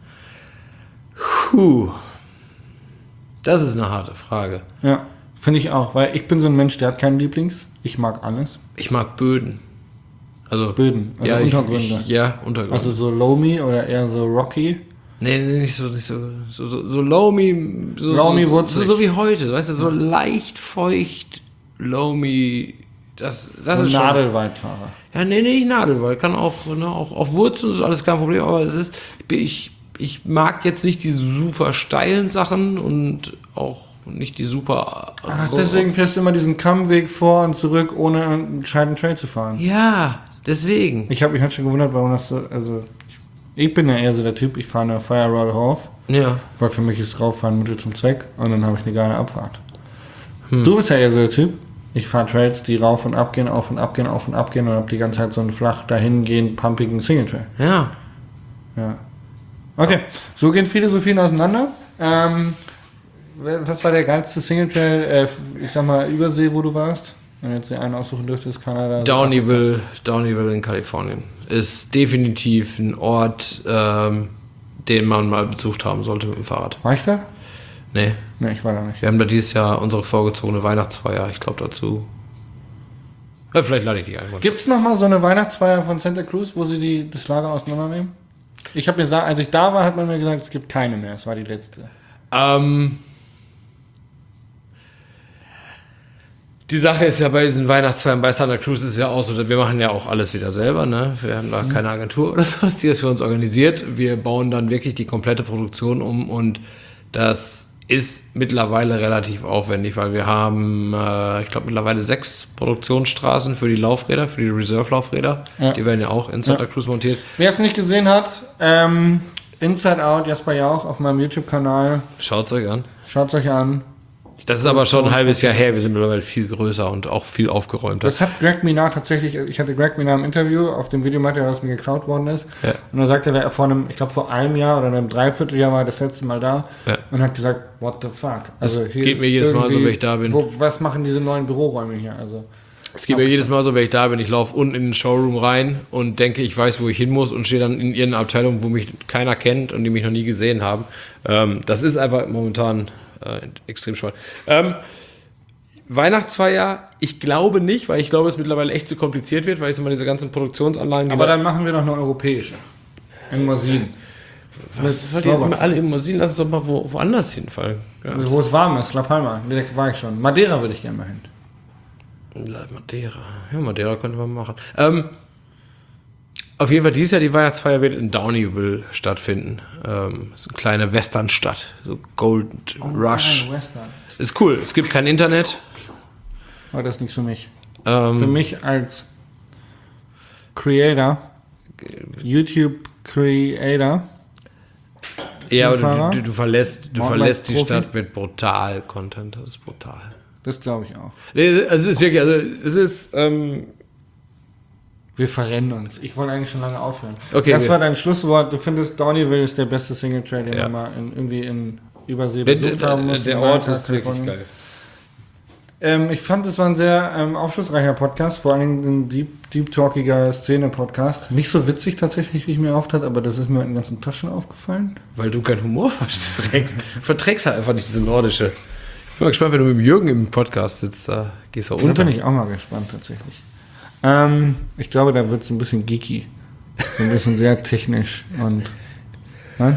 Puh. Das ist eine harte Frage. Ja, finde ich auch, weil ich bin so ein Mensch, der hat keinen Lieblings. Ich mag alles. Ich mag Böden. Also Böden, also ja, Untergründe. Ich, ich, ja, Untergründe. Also so Loamy oder eher so Rocky? Nee, nee, nicht so, nicht so, so, so, so Loamy, so, Loamy so, so, so wie heute, weißt du, so ja. leicht feucht, Loamy, das, das so ist schon... Nadelwaldfahrer. Ja, nee, nee, Nadelwald, kann auch, ne, auch auf Wurzeln, ist alles kein Problem, aber es ist, ich, ich mag jetzt nicht die super steilen Sachen und auch nicht die super... Ach, deswegen fährst du immer diesen Kammweg vor und zurück, ohne einen gescheiten Trail zu fahren. Ja, deswegen. Ich habe mich halt schon gewundert, warum das so, also... Ich bin ja eher so der Typ, ich fahre eine Fire Road rauf, ja. weil für mich ist Rauffahren Mittel zum Zweck und dann habe ich eine geile Abfahrt. Hm. Du bist ja eher so der Typ, ich fahre Trails, die rauf und ab gehen, auf und ab gehen, auf und ab gehen und habe die ganze Zeit so einen flach dahingehend pumpigen Single Trail. Ja. Ja. Okay, so gehen Philosophien auseinander. Ähm, was war der geilste Single Trail, äh, ich sag mal, Übersee, wo du warst? Wenn du jetzt den einen aussuchen dürftest, Kanada. Downieville, Downieville in Kalifornien. Ist definitiv ein Ort, ähm, den man mal besucht haben sollte mit dem Fahrrad. War ich da? Nee. Nee, ich war da nicht. Wir haben da dieses Jahr unsere vorgezogene Weihnachtsfeier, ich glaube dazu. Ja, vielleicht lade ich die ein. Gibt es nochmal so eine Weihnachtsfeier von Santa Cruz, wo sie die, das Lager auseinandernehmen? Ich habe mir gesagt, als ich da war, hat man mir gesagt, es gibt keine mehr. Es war die letzte. Ähm... Die Sache ist ja bei diesen Weihnachtsfeiern bei Santa Cruz ist ja auch so, wir machen ja auch alles wieder selber, ne? Wir haben da mhm. keine Agentur oder sowas, die das für uns organisiert. Wir bauen dann wirklich die komplette Produktion um und das ist mittlerweile relativ aufwendig, weil wir haben, äh, ich glaube, mittlerweile sechs Produktionsstraßen für die Laufräder, für die Reserve-Laufräder. Ja. Die werden ja auch in Santa ja. Cruz montiert. Wer es nicht gesehen hat, ähm, Inside Out, Jasper Jauch auf meinem YouTube-Kanal. Schaut's euch an. Schaut's euch an. Das ist aber schon ein halbes Jahr her. Wir sind mittlerweile viel größer und auch viel aufgeräumter. Das hat Greg Minard tatsächlich, ich hatte Greg Minard im Interview auf dem Videomaterial, was mir geklaut worden ist. Ja. Und er sagte, er vor einem, ich glaube vor einem Jahr oder einem Dreivierteljahr war er das letzte Mal da Ja. und hat gesagt, what the fuck? Also Das hier geht ist mir jedes Mal so, irgendwie- wenn ich da bin. Wo, was machen diese neuen Büroräume hier? Also Es geht mir jedes Mal so, wenn ich da bin. Ich laufe unten in den Showroom rein und denke, ich weiß, wo ich hin muss und stehe dann in irgendeiner Abteilung, wo mich keiner kennt und die mich noch nie gesehen haben. Ähm, das ist einfach momentan äh, extrem spannend. Ähm, Weihnachtsfeier, ich glaube nicht, weil ich glaube, es mittlerweile echt zu kompliziert wird, weil ich sag mal, diese ganzen Produktionsanlagen... die aber da- dann machen wir noch eine europäische. In Mosin. was, was die immer alle im Musik, lass uns doch mal wo, woanders hinfallen. Ja, Wo es warm ist, La Palma. Nee, da war ich schon. Madeira würde ich gerne mal hin. Madeira. Ja, Madeira könnte man machen. Ähm, auf jeden Fall, dieses Jahr die Weihnachtsfeier wird in Downieville stattfinden. Ähm, so eine kleine Westernstadt. So Gold Rush. Geil, Western. Ist cool. Es gibt kein Internet. Aber das ist nichts für mich. Ähm, Für mich als Creator, YouTube-Creator, ja, aber Fahrer? du, du, du verlässt, du Mountainbike verlässt die Profi? Stadt mit brutal Content. Das ist brutal. das glaube ich auch. Nee, also es ist wirklich, also es ist, ähm, Wir verrennen uns. Ich wollte eigentlich schon lange aufhören. Okay, das wir- war dein Schlusswort. Du findest, Downieville ist der beste Single-Trail, den Ja. wir mal in, irgendwie in Übersee der, besucht der, haben der, mussten. der In Ort Amerika, ist wirklich Kalifornien. geil. Ähm, ich fand, es war ein sehr ähm, aufschlussreicher Podcast, vor allem ein deep, deep talkiger Szene-Podcast. Nicht so witzig tatsächlich, wie ich mir oft hat, aber das ist mir in den ganzen Taschen aufgefallen. Weil du keinen Humor verträgst. Verträgst halt einfach nicht diese nordische. Ich bin mal gespannt, wenn du mit dem Jürgen im Podcast sitzt, da gehst du Da unter. bin ich auch mal gespannt tatsächlich. Ähm, ich glaube, da wird es ein bisschen geeky. So ein bisschen sehr technisch und. Nein?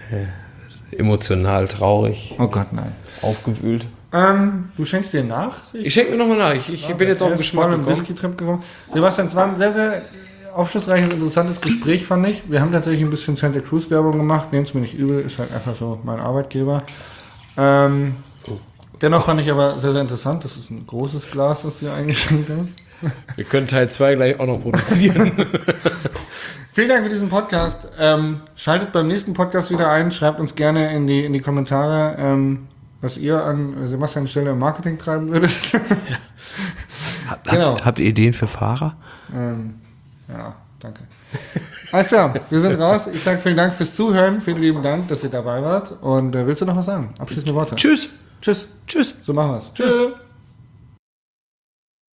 Emotional, traurig, Oh Gott, nein. aufgewühlt. Ähm, du schenkst dir nach? Ich schenke mir nochmal nach. Ich, ich bin jetzt auf den Geschmack im gekommen. Whisky-Trip gekommen. Sebastian, es war ein sehr, sehr aufschlussreiches, interessantes Gespräch, fand ich. Wir haben tatsächlich ein bisschen Santa Cruz-Werbung gemacht. Nehmt es mir nicht übel, ist halt einfach so mein Arbeitgeber. Ähm, dennoch fand ich aber sehr, sehr interessant. Das ist ein großes Glas, was du hier eingeschenkt hast. Wir können Teil zwei gleich auch noch produzieren. Vielen Dank für diesen Podcast. Ähm, schaltet beim nächsten Podcast wieder ein. Schreibt uns gerne in die, in die Kommentare, ähm, was ihr an Sebastian Stelle im Marketing treiben würdet. Habt, Genau. habt, habt ihr Ideen für Fahrer? ähm, ja, danke. Alles klar, wir sind raus. Ich sage vielen Dank fürs Zuhören. Vielen lieben Dank, dass ihr dabei wart. Und äh, willst du noch was sagen? Abschließende Worte. Tschüss. Tschüss. Tschüss. So machen wir's. Tschüss.